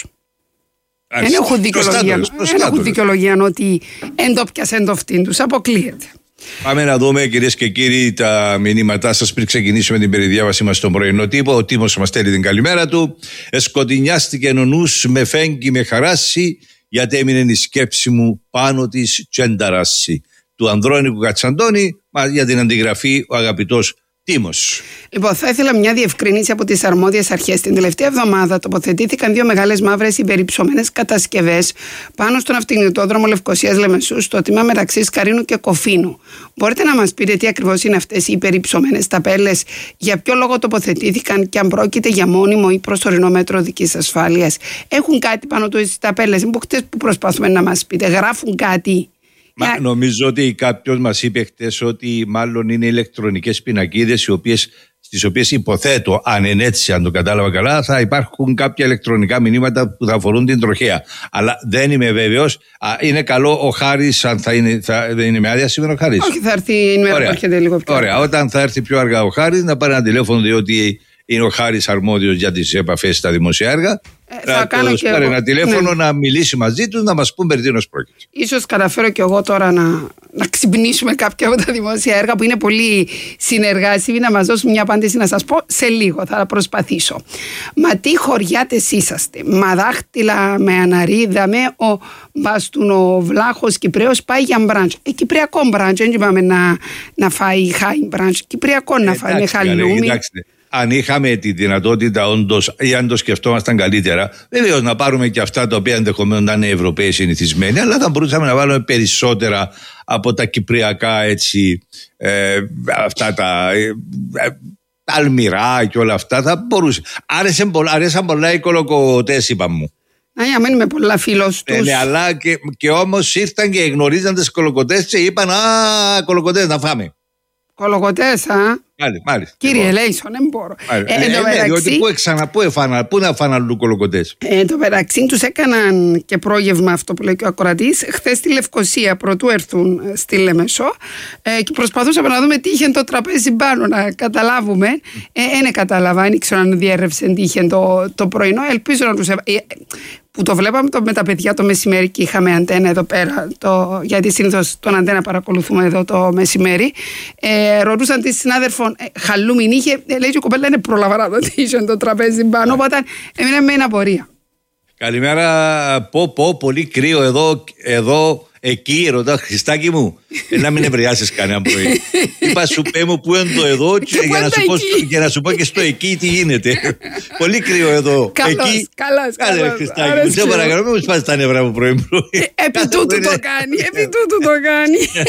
Δεν έχουν δικαιολογία, δικαιολογία ότι εν το πιάσαν το φτύν τους, αποκλείεται. Πάμε να δούμε, κυρίες και κύριοι, τα μηνύματά σας πριν ξεκινήσουμε την περιδιάβασή μας στον πρωινό τύπο. Ο Τίμος μας στέλνει την καλημέρα του. Εσκοτεινιάστηκε ο νους με φέγγι με χαράσι, γιατί έμεινε η σκέψη μου πάνω της τσενταράσι. Του Ανδρώνικου Κατσαντώνη, για την αντιγραφή ο αγαπητός Τίμος. Λοιπόν, θα ήθελα μια διευκρίνηση από τις αρμόδιες αρχές. Την τελευταία εβδομάδα τοποθετήθηκαν δύο μεγάλες μαύρες υπερυψωμένες κατασκευές πάνω στον αυτοκινητόδρομο Λευκωσίας Λεμεσού, στο τμήμα μεταξύ Σκαρίνου και Κοφίνου. Μπορείτε να μας πείτε τι ακριβώς είναι αυτές οι υπερυψωμένες ταπέλες, για ποιο λόγο τοποθετήθηκαν και αν πρόκειται για μόνιμο ή προσωρινό μέτρο οδικής ασφάλειας? Έχουν κάτι πάνω του οι ταπέλες? Είναι που προσπαθούμε να μας πείτε. Γράφουν κάτι? Μα, νομίζω ότι κάποιος μας είπε χτες ότι μάλλον είναι ηλεκτρονικές πινακίδες οι οποίες, στις οποίες υποθέτω, αν είναι έτσι, αν το κατάλαβα καλά, θα υπάρχουν κάποια ηλεκτρονικά μηνύματα που θα αφορούν την τροχέα. Αλλά δεν είμαι βέβαιος. Α, είναι καλό ο Χάρης, αν θα είναι, θα, δεν είναι με άδεια σήμερα ο Χάρης? Όχι, θα έρθει η ημέρα που έρχεται λίγο πιο Ωραία, όταν θα έρθει πιο αργά ο Χάρης, να πάρει ένα τηλέφωνο, διότι είναι ο Χάρης αρμόδιος για τις επαφές στα δημόσια έργα. Ε, θα κάνω και πάρει εγώ ένα τηλέφωνο, ναι. να μιλήσει μαζί τους, να μας πούν περί τίνος πρόκειται. Ίσως καταφέρω και εγώ τώρα να, να ξυπνήσουμε κάποια από τα δημόσια έργα που είναι πολύ συνεργάσιμοι, να μας δώσουν μια απάντηση, να σας πω σε λίγο, θα προσπαθήσω. Μα τι χωριάτες είσαστε? Μα δάχτυλα με αναρίδα, με ο Μπαστούνο-Βλάχος Κυπρέος πάει για μπραντς. Ε, Κυπριακό μπραντς, δεν είπαμε να, να φάει χάι μπραντς. Κυπριακό ε, να φάει με χαλούμι. Αν είχαμε τη δυνατότητα όντως, ή αν το σκεφτόμασταν καλύτερα, βεβαίως να πάρουμε και αυτά τα οποία ενδεχομένως να είναι Ευρωπαίοι συνηθισμένοι, αλλά θα μπορούσαμε να βάλουμε περισσότερα από τα κυπριακά, έτσι, ε, αυτά τα ε, ε, αλμυρά και όλα αυτά. Θα μπορούσε. Άρεσαν πολλά, άρεσαν πολλά οι κολοκοτές, είπα μου. Να, για μένα είμαι πολλά φίλος τους. Ε, ναι, αλλά και, και όμως ήρθαν και γνωρίζαν τις κολοκοτές και είπαν, α, κολοκοτές να φάμε. Κολοκοτές, α. Μάλιστα, μάλιστα. Κύριε Λέισον, δεν μπορώ. Ε, ε, ε, ναι, διότι πού εξανα, πού εφάνα, πού να φάνε αλλού κολοκοτές. Ε, το μεταξύ τους έκαναν και πρόγευμα, αυτό που λέει και ο ακροατής, χθες στη Λευκωσία, πρωτού έρθουν στη Λεμεσό, ε, και προσπαθούσαμε να δούμε τι είχε το τραπέζι πάνω, να καταλάβουμε. Δεν ε, κατάλαβα, δεν ήξερα αν διέρευσε τι είχε το, το πρωινό. Ελπίζω να τους... Ε, που το βλέπαμε το, με τα παιδιά το μεσημέρι και είχαμε αντένα εδώ πέρα, το, γιατί συνήθως τον αντένα παρακολουθούμε εδώ το μεσημέρι. Ε, ρωτούσαν τη συνάδελφο, ε, χαλούμιν είχε, ε, λέει και η κοπέλα είναι προλαβαρά το τι είχε το τραπέζι πάνω, οπότε έμεινε με ένα πορεία. Καλημέρα, πω πω, πολύ κρύο εδώ, εδώ, εκεί, ρωτά, Χριστάκι μου, ε, να μην ευρεάσεις κανένα πρωί. Είπα σου πέ μου που είναι το εδώ και για, να σου πω, για να σου πω και στο εκεί τι γίνεται. Πολύ κρύο εδώ. Καλώς, εκεί. καλώς, Κάλε, καλώς. Χριστάκι μου, σε παρακαλώ, μην μου σπάσεις τα νεύρα μου πρωί πρωί. Ε, επί τούτου το κάνει, επί τούτου το κάνει.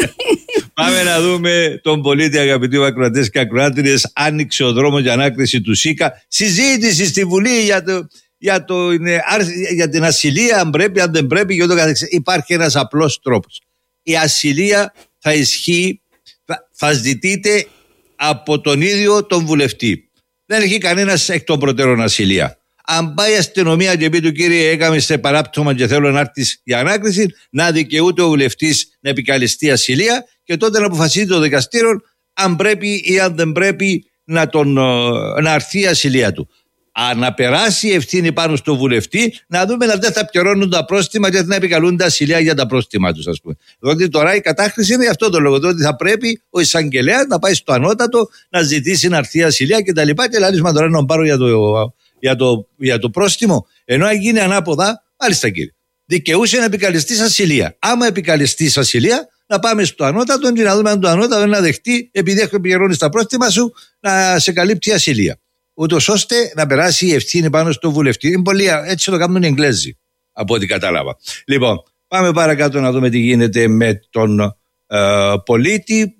Πάμε να δούμε τον πολίτη, αγαπητοί μου ακροατές και ακροάτριες. Άνοιξε ο δρόμος για ανάκριση του ΣΥΚΑ. Συζήτηση στη Βουλή για το... Για, το, για την ασυλία, αν πρέπει, αν δεν πρέπει, και ούτω καθεξής. Υπάρχει ένας απλός τρόπος. Η ασυλία θα ισχύει, θα, θα ζητείτε από τον ίδιο τον βουλευτή. Δεν έχει κανένας εκ των προτέρων ασυλία. Αν πάει η αστυνομία και πει του, κύριε, έκαμε σε παράπτωμα και θέλω να έρθεις για ανάκριση, να δικαιούται ο βουλευτής να επικαλεστεί ασυλία και τότε να αποφασίζει το δικαστήριο αν πρέπει ή αν δεν πρέπει να, τον, να αρθεί η ασυλία του. Αν να περάσει η ευθύνη πάνω στο βουλευτή, να δούμε να δεν θα πληρώνουν τα πρόστιμα και να επικαλούν τα ασυλία για τα πρόστιμα τους, ας πούμε. Διότι τώρα η κατάχρηση είναι αυτό το λόγο. Διότι θα πρέπει ο εισαγγελέας να πάει στο ανώτατο να ζητήσει να έρθει η ασυλία κτλ. Και, και λαλίσμα τώρα να πάρω για το, για, το, για το πρόστιμο. Ενώ αν γίνει ανάποδα, μάλιστα κύριε, δικαιούσε να επικαλεστεί ασυλία. Άμα επικαλεστεί ασυλία, να πάμε στο ανώτατο και να δούμε αν το ανώτατο να δεχτεί, επειδή έχει πληρώνει τα πρόστιμα σου, να σε καλύπτει ασυλία. Ούτως ώστε να περάσει η ευθύνη πάνω στο βουλευτή. Είναι πολύ, έτσι το κάνουν οι Εγγλέζοι, από ό,τι κατάλαβα. Λοιπόν, πάμε παρακάτω να δούμε τι γίνεται με τον ε, πολίτη.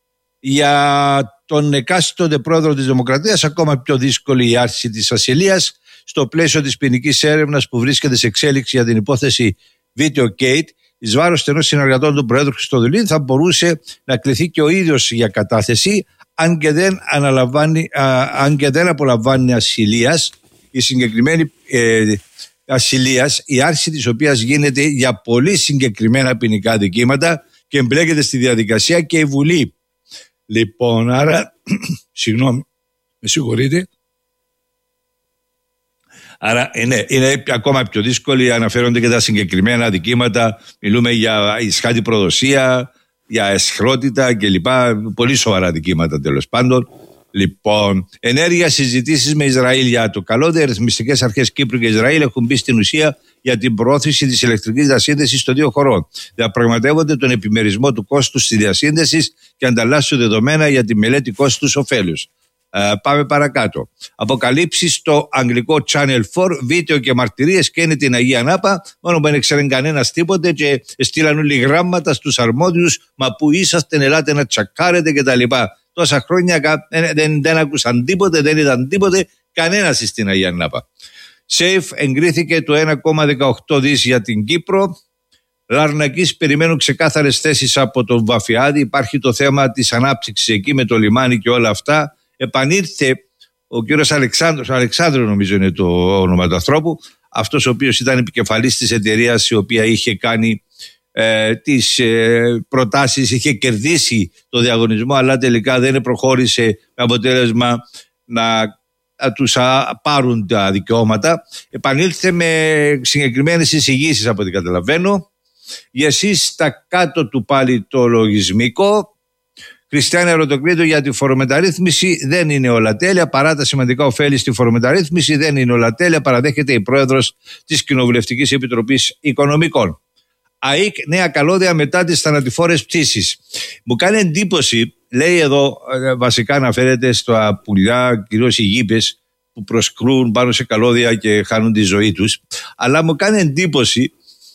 Για τον εκάστοτε πρόεδρο της Δημοκρατίας, ακόμα πιο δύσκολη η άρση της ασυλίας στο πλαίσιο της ποινικής έρευνας που βρίσκεται σε εξέλιξη για την υπόθεση Videogate. Εις βάρος στενών συνεργατών του Προέδρου Χριστοδουλίδη θα μπορούσε να κληθεί και ο ίδιος για κατάθεση, αν και δεν, αναλαμβάνει, α, αν και δεν απολαμβάνει ασυλίας, η συγκεκριμένη ε, ασυλίας, η άρση της οποίας γίνεται για πολύ συγκεκριμένα ποινικά δικήματα και εμπλέκεται στη διαδικασία και η Βουλή. Λοιπόν, άρα, συγγνώμη, με συγχωρείτε. Άρα είναι, είναι ακόμα πιο δύσκολη, αναφέρονται και τα συγκεκριμένα δικήματα, μιλούμε για ισχάτη προδοσία, για αισχρότητα κλπ. Πολύ σοβαρά δικήματα τέλος πάντων. Λοιπόν, ενέργεια συζητήσεις με Ισραήλ για το καλώδιο. Οι ρυθμιστικές αρχές Κύπρου και Ισραήλ έχουν μπει στην ουσία για την πρόθεση της ηλεκτρικής διασύνδεσης των δύο χωρών. Διαπραγματεύονται τον επιμερισμό του κόστους της διασύνδεσης και ανταλλάσσουν δεδομένα για τη μελέτη κόστους ωφέλους. Uh, πάμε παρακάτω. Αποκαλύψεις στο αγγλικό Channel φορ, βίντεο και μαρτυρίες και είναι την Αγία Νάπα, μόνο που δεν ξέρει κανένας τίποτε και στείλαν όλοι γράμματα στους αρμόδιους, μα που είσαστε, ελάτε να τσακάρετε κτλ. Τόσα χρόνια δεν, δεν, δεν ακούσαν τίποτε, δεν είδαν τίποτε, κανένας στην Αγία Νάπα. ΣΕΙΦ εγκρίθηκε το ένα κόμμα δεκαοκτώ δις για την Κύπρο. Λαρνακής περιμένουν ξεκάθαρες θέσεις από τον Βαφιάδη. Υπάρχει το θέμα της ανάπτυξης εκεί με το λιμάνι και όλα αυτά. Επανήλθε ο κύριος Αλεξάνδρος, Αλεξάνδρου νομίζω είναι το όνομα του ανθρώπου, αυτός ο οποίος ήταν επικεφαλής της εταιρείας η οποία είχε κάνει ε, τις ε, προτάσεις, είχε κερδίσει το διαγωνισμό, αλλά τελικά δεν προχώρησε με αποτέλεσμα να, να τους α, πάρουν τα δικαιώματα. Επανήλθε με συγκεκριμένες εισηγήσεις από ό,τι καταλαβαίνω. Για εσείς στα κάτω του πάλι το λογισμικό. Χριστιανή Ερωτοκλήτου για τη φορομεταρρύθμιση, δεν είναι όλα τέλεια. Παρά τα σημαντικά ωφέλη στη φορομεταρρύθμιση, δεν είναι όλα τέλεια. Παραδέχεται η πρόεδρος της Κοινοβουλευτικής Επιτροπής Οικονομικών. ΑΕΚ, νέα καλώδια μετά τις θανατηφόρες πτήσεις. Μου κάνει εντύπωση, λέει εδώ, βασικά αναφέρεται στα πουλιά, κυρίως οι γήπες που προσκρούν πάνω σε καλώδια και χάνουν τη ζωή τους. Αλλά μου κάνει εντύπωση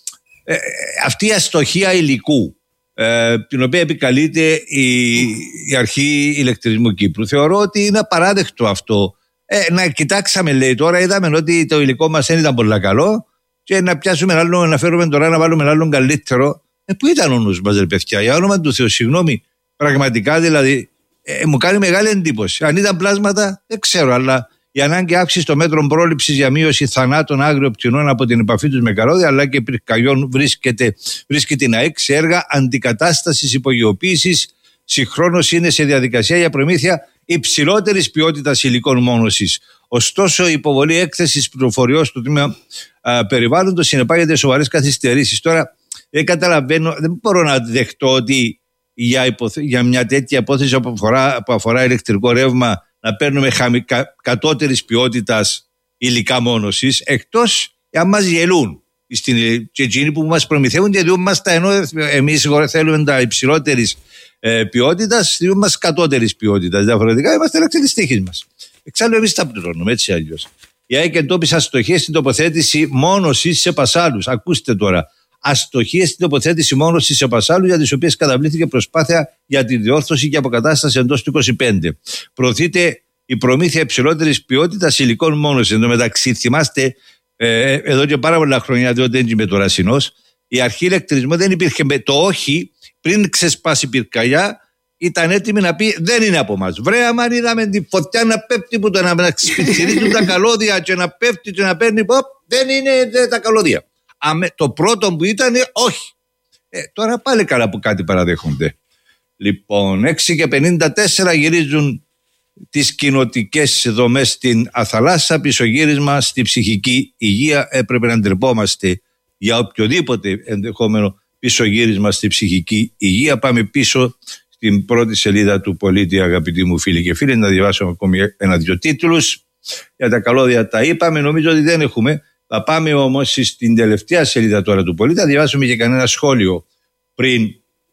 ε, αυτή η αστοχία υλικού, Ε, την οποία επικαλείται η, η Αρχή Ηλεκτρισμού Κύπρου. Θεωρώ ότι είναι απαράδεκτο αυτό. Ε, να κοιτάξαμε, λέει, τώρα είδαμε ότι το υλικό μας δεν ήταν πολύ καλό και να πιάσουμε άλλο, να φέρουμε τώρα να βάλουμε άλλον καλύτερο. Ε, πού ήταν ο νους μας, ρε παιδιά, για όνομα του Θεού, συγγνώμη, πραγματικά δηλαδή ε, μου κάνει μεγάλη εντύπωση. Αν ήταν πλάσματα, δεν ξέρω, αλλά η ανάγκη αύξηση των μέτρων πρόληψης για μείωση θανάτων άγριων πτηνών από την επαφή τους με καλώδια αλλά και πυρκαγιών βρίσκεται, βρίσκεται την ΑΕΚ σε έργα αντικατάστασης υπογειοποίησης. Συγχρόνως είναι σε διαδικασία για προμήθεια υψηλότερης ποιότητας υλικών μόνωσης. Ωστόσο, η υποβολή έκθεσης πληροφοριών στο τμήμα περιβάλλοντος συνεπάγεται σοβαρές καθυστερήσεις. Τώρα, δεν καταλαβαίνω, δεν μπορώ να δεχτώ ότι για, υποθε... για μια τέτοια υπόθεση που αφορά, που αφορά ηλεκτρικό ρεύμα να παίρνουμε χαμη, κα, κατώτερης ποιότητας υλικά μόνωσης, εκτός αν μας γελούν στην, και εκείνοι που μας προμηθεύουν και διούν μας τα, ενώ εμείς θέλουμε τα υψηλότερης ε, ποιότητας, διούν μας κατώτερης ποιότητας. Διαφορετικά είμαστε ελέγξει της τύχης μας. Εξάλλου εμείς τα πληρώνουμε, έτσι αλλιώς. Η ΑΕΚ εντόπισε αστοχίες στην τοποθέτηση μόνωσης σε πασάλους. Ακούστε τώρα. Αστοχίες στην τοποθέτηση μόνωσης σε πασάλους, για τις οποίες καταβλήθηκε προσπάθεια για τη διόρθωση και αποκατάσταση εντός του είκοσι πέντε. Προωθείται η προμήθεια υψηλότερης ποιότητας υλικών μόνωσης. Εν τω μεταξύ, θυμάστε, ε, εδώ και πάρα πολλά χρόνια, διότι δεν είμαι τώρα συνός, η αρχή ηλεκτρισμού δεν υπήρχε με το όχι, πριν ξεσπάσει πυρκαγιά, ήταν έτοιμη να πει δεν είναι από εμάς. Βρε, άμα είδαμε τη φωτιά να πέφτει που το να, να σπιτσιρίζουν τα καλώδια και να πέφτει και να παίρνει, οπ, δεν είναι δε, τα καλώδια. Αμε, το πρώτο που ήταν όχι. Ε, τώρα πάλι καλά που κάτι παραδέχονται. Λοιπόν, έξι και πενήντα τέσσερα γυρίζουν τις κοινοτικές δομές στην Αθαλάσσα. Πισωγύρισμα στη ψυχική υγεία. Έπρεπε να ντρεπόμαστε για οποιοδήποτε ενδεχόμενο πισωγύρισμα στη ψυχική υγεία. Πάμε πίσω στην πρώτη σελίδα του Πολίτη, αγαπητοί μου φίλοι και φίλοι, να διαβάσουμε ακόμη ένα-δυο τίτλους. Για τα καλώδια τα είπαμε, νομίζω ότι δεν έχουμε. Θα πάμε όμως στην τελευταία σελίδα τώρα του Πολίτη, θα διαβάσουμε και κανένα σχόλιο πριν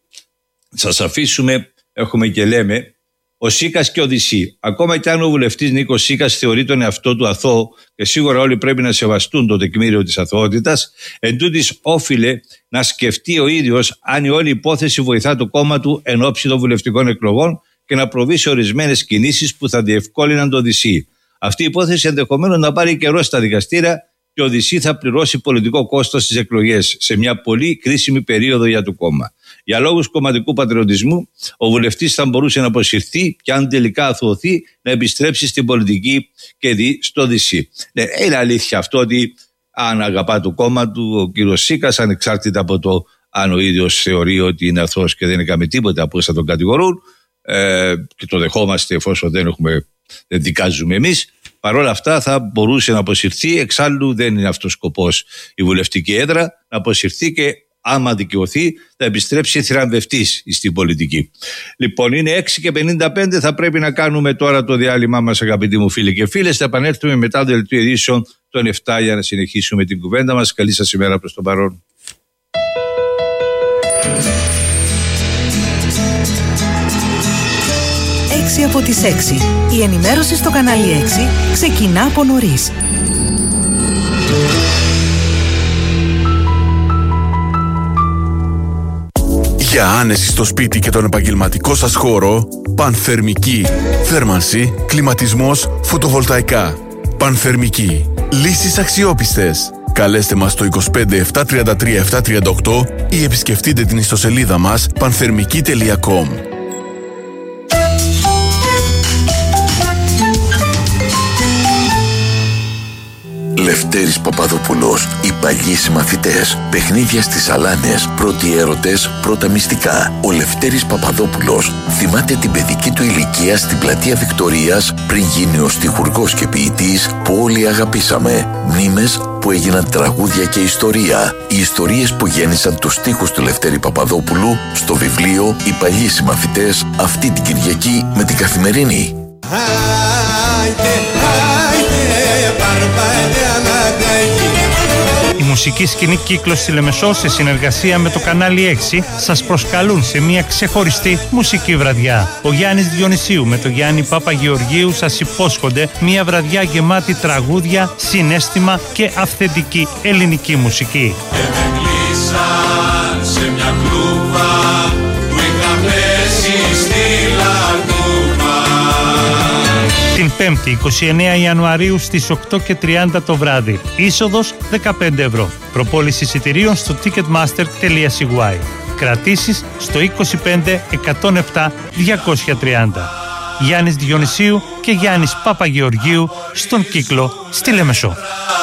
σας αφήσουμε. Έχουμε και λέμε ο Σίκας και Οδυσσή. Ακόμα κι αν ο βουλευτής Νίκος Σίκας θεωρεί τον εαυτό του αθώο, και σίγουρα όλοι πρέπει να σεβαστούν το τεκμήριο της αθωότητας, εντούτοις όφιλε να σκεφτεί ο ίδιος αν η όλη υπόθεση βοηθά το κόμμα του εν ώψη των βουλευτικών εκλογών και να προβεί σε ορισμένες κινήσεις που θα διευκόλυναν το Οδυσσή. Αυτή η υπόθεση ενδεχομένως να πάρει καιρό στα δικαστήρια και ο Οδυσσή θα πληρώσει πολιτικό κόστος στις εκλογές σε μια πολύ κρίσιμη περίοδο για το κόμμα. Για λόγους κομματικού πατριωτισμού, ο βουλευτής θα μπορούσε να αποσυρθεί και αν τελικά αθωωθεί να επιστρέψει στην πολιτική και δι, στο Δυσί. Ναι, είναι αλήθεια αυτό ότι αν αγαπά το κόμμα του ο κύριος Σίκας, ανεξάρτητα από το αν ο ίδιος θεωρεί ότι είναι αθώος και δεν έκαμε τίποτα που θα τον κατηγορούν, ε, και το δεχόμαστε εφόσον δεν, έχουμε, δεν δικάζουμε εμείς, παρόλα αυτά θα μπορούσε να αποσυρθεί. Εξάλλου δεν είναι αυτός ο σκοπός η βουλευτική έδρα, να αποσυρθεί και άμα δικαιωθεί θα επιστρέψει θριαμβευτής στην πολιτική. Λοιπόν, είναι έξι και πενήντα πέντε, θα πρέπει να κάνουμε τώρα το διάλειμμα μας, αγαπητοί μου φίλοι και φίλες. Θα επανέλθουμε μετά το δελτίο ειδήσεων των επτά για να συνεχίσουμε την κουβέντα μας. Καλή σας ημέρα προς τον παρόν. έξι από τις έξι. Η ενημέρωση στο κανάλι έξι ξεκινά από νωρίς. Για άνεση στο σπίτι και τον επαγγελματικό σας χώρο, Πανθερμική. Θέρμανση, κλιματισμός, φωτοβολταϊκά. Πανθερμική. Λύσεις αξιόπιστες. Καλέστε μας στο είκοσι πέντε επτακόσια τριάντα τρία επτακόσια τριάντα οκτώ ή επισκεφτείτε την ιστοσελίδα μας πανθερμική τελεία κομ. Λευτέρης Παπαδοπούλος, οι παλιοί συμμαθητές, παιχνίδια στις αλάνες, πρώτοι έρωτες, πρώτα μυστικά. Ο Λευτέρης Παπαδόπουλος θυμάται την παιδική του ηλικία στην πλατεία Βικτωρίας πριν γίνει ο στιχουργός και ποιητής που όλοι αγαπήσαμε. Μνήμες που έγιναν τραγούδια και ιστορία. Οι ιστορίες που γέννησαν τους στίχους του Λευτέρη Παπαδόπουλου στο βιβλίο «Οι παλιοί συμμαθητές» αυτή την Κυριακή με την Καθημερινή. Η μουσική σκηνή Κύκλος στη Λεμεσό σε συνεργασία με το κανάλι έξι σας προσκαλούν σε μια ξεχωριστή μουσική βραδιά. Ο Γιάννης Διονυσίου με τον Γιάννη Παπαγεωργίου σας υπόσχονται μια βραδιά γεμάτη τραγούδια, συναίσθημα και αυθεντική ελληνική μουσική. Και με κλείσαν σε μια κλούβα που είχα πέσει στη λαγούβα. Την Πέμπτη είκοσι εννέα Ιανουαρίου στις οκτώ και τριάντα το βράδυ. Είσοδος δεκαπέντε ευρώ. Προπόληση εισιτηρίων στο ticketmaster τελεία σι γουάι. Κρατήσεις στο είκοσι πέντε εκατόν επτά διακόσια τριάντα. Γιάννης Διονυσίου και Γιάννης Παπαγεωργίου στον Κύκλο στη Λεμεσό.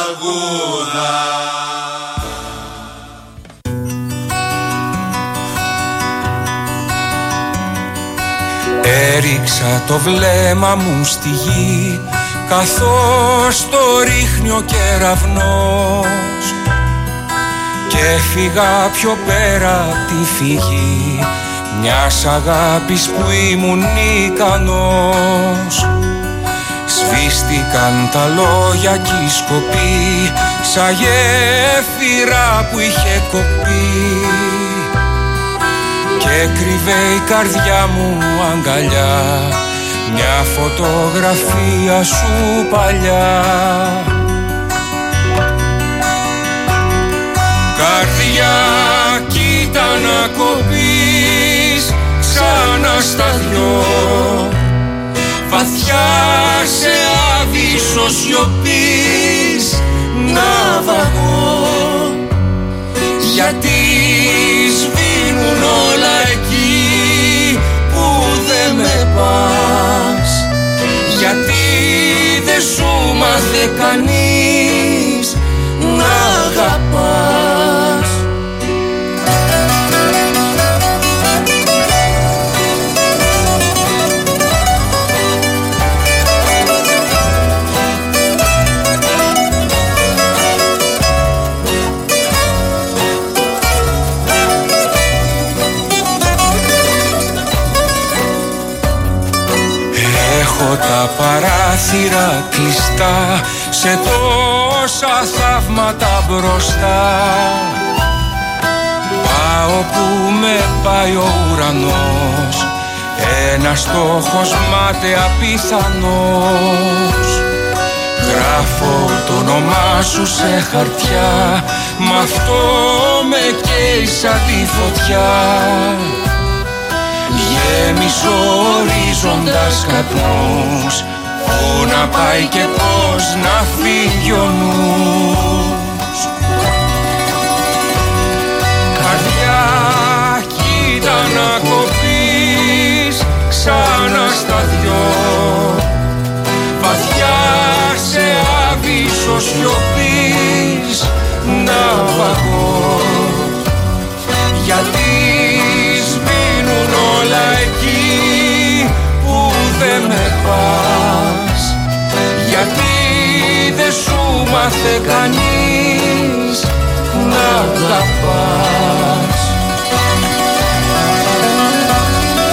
Έριξα το βλέμμα μου στη γη καθώς το ρίχνει ο κεραυνός και έφυγα πιο πέρα απ' τη φυγή μιας αγάπης που ήμουν ικανός. Σβήστηκαν τα λόγια κι η σκοπή σαν γέφυρα που είχε κοπεί και κρύβε η καρδιά μου αγκαλιά μια φωτογραφία σου παλιά. Καρδιά κοίτα να κοπείς ξανά στα δυο, βαθιά σε άβυσσο σιωπής ναυαγό, γιατί σβήνουν όλα εκεί που δεν με πας, γιατί δεν σου μάθε κανείς να αγαπάς. Έχω τα παράθυρα κλειστά σε τόσα θαύματα μπροστά. Πάω που με πάει ο ουρανός, ένας στόχος μάταια πιθανός. Γράφω το όνομά σου σε χαρτιά, μ' αυτό με καίει σαν τη φωτιά. Γέμισε ορίζοντας καπνούς, πού να πάει και πώς να φύγει ο νους. Καρδιά μάθε κανείς να αγαπά.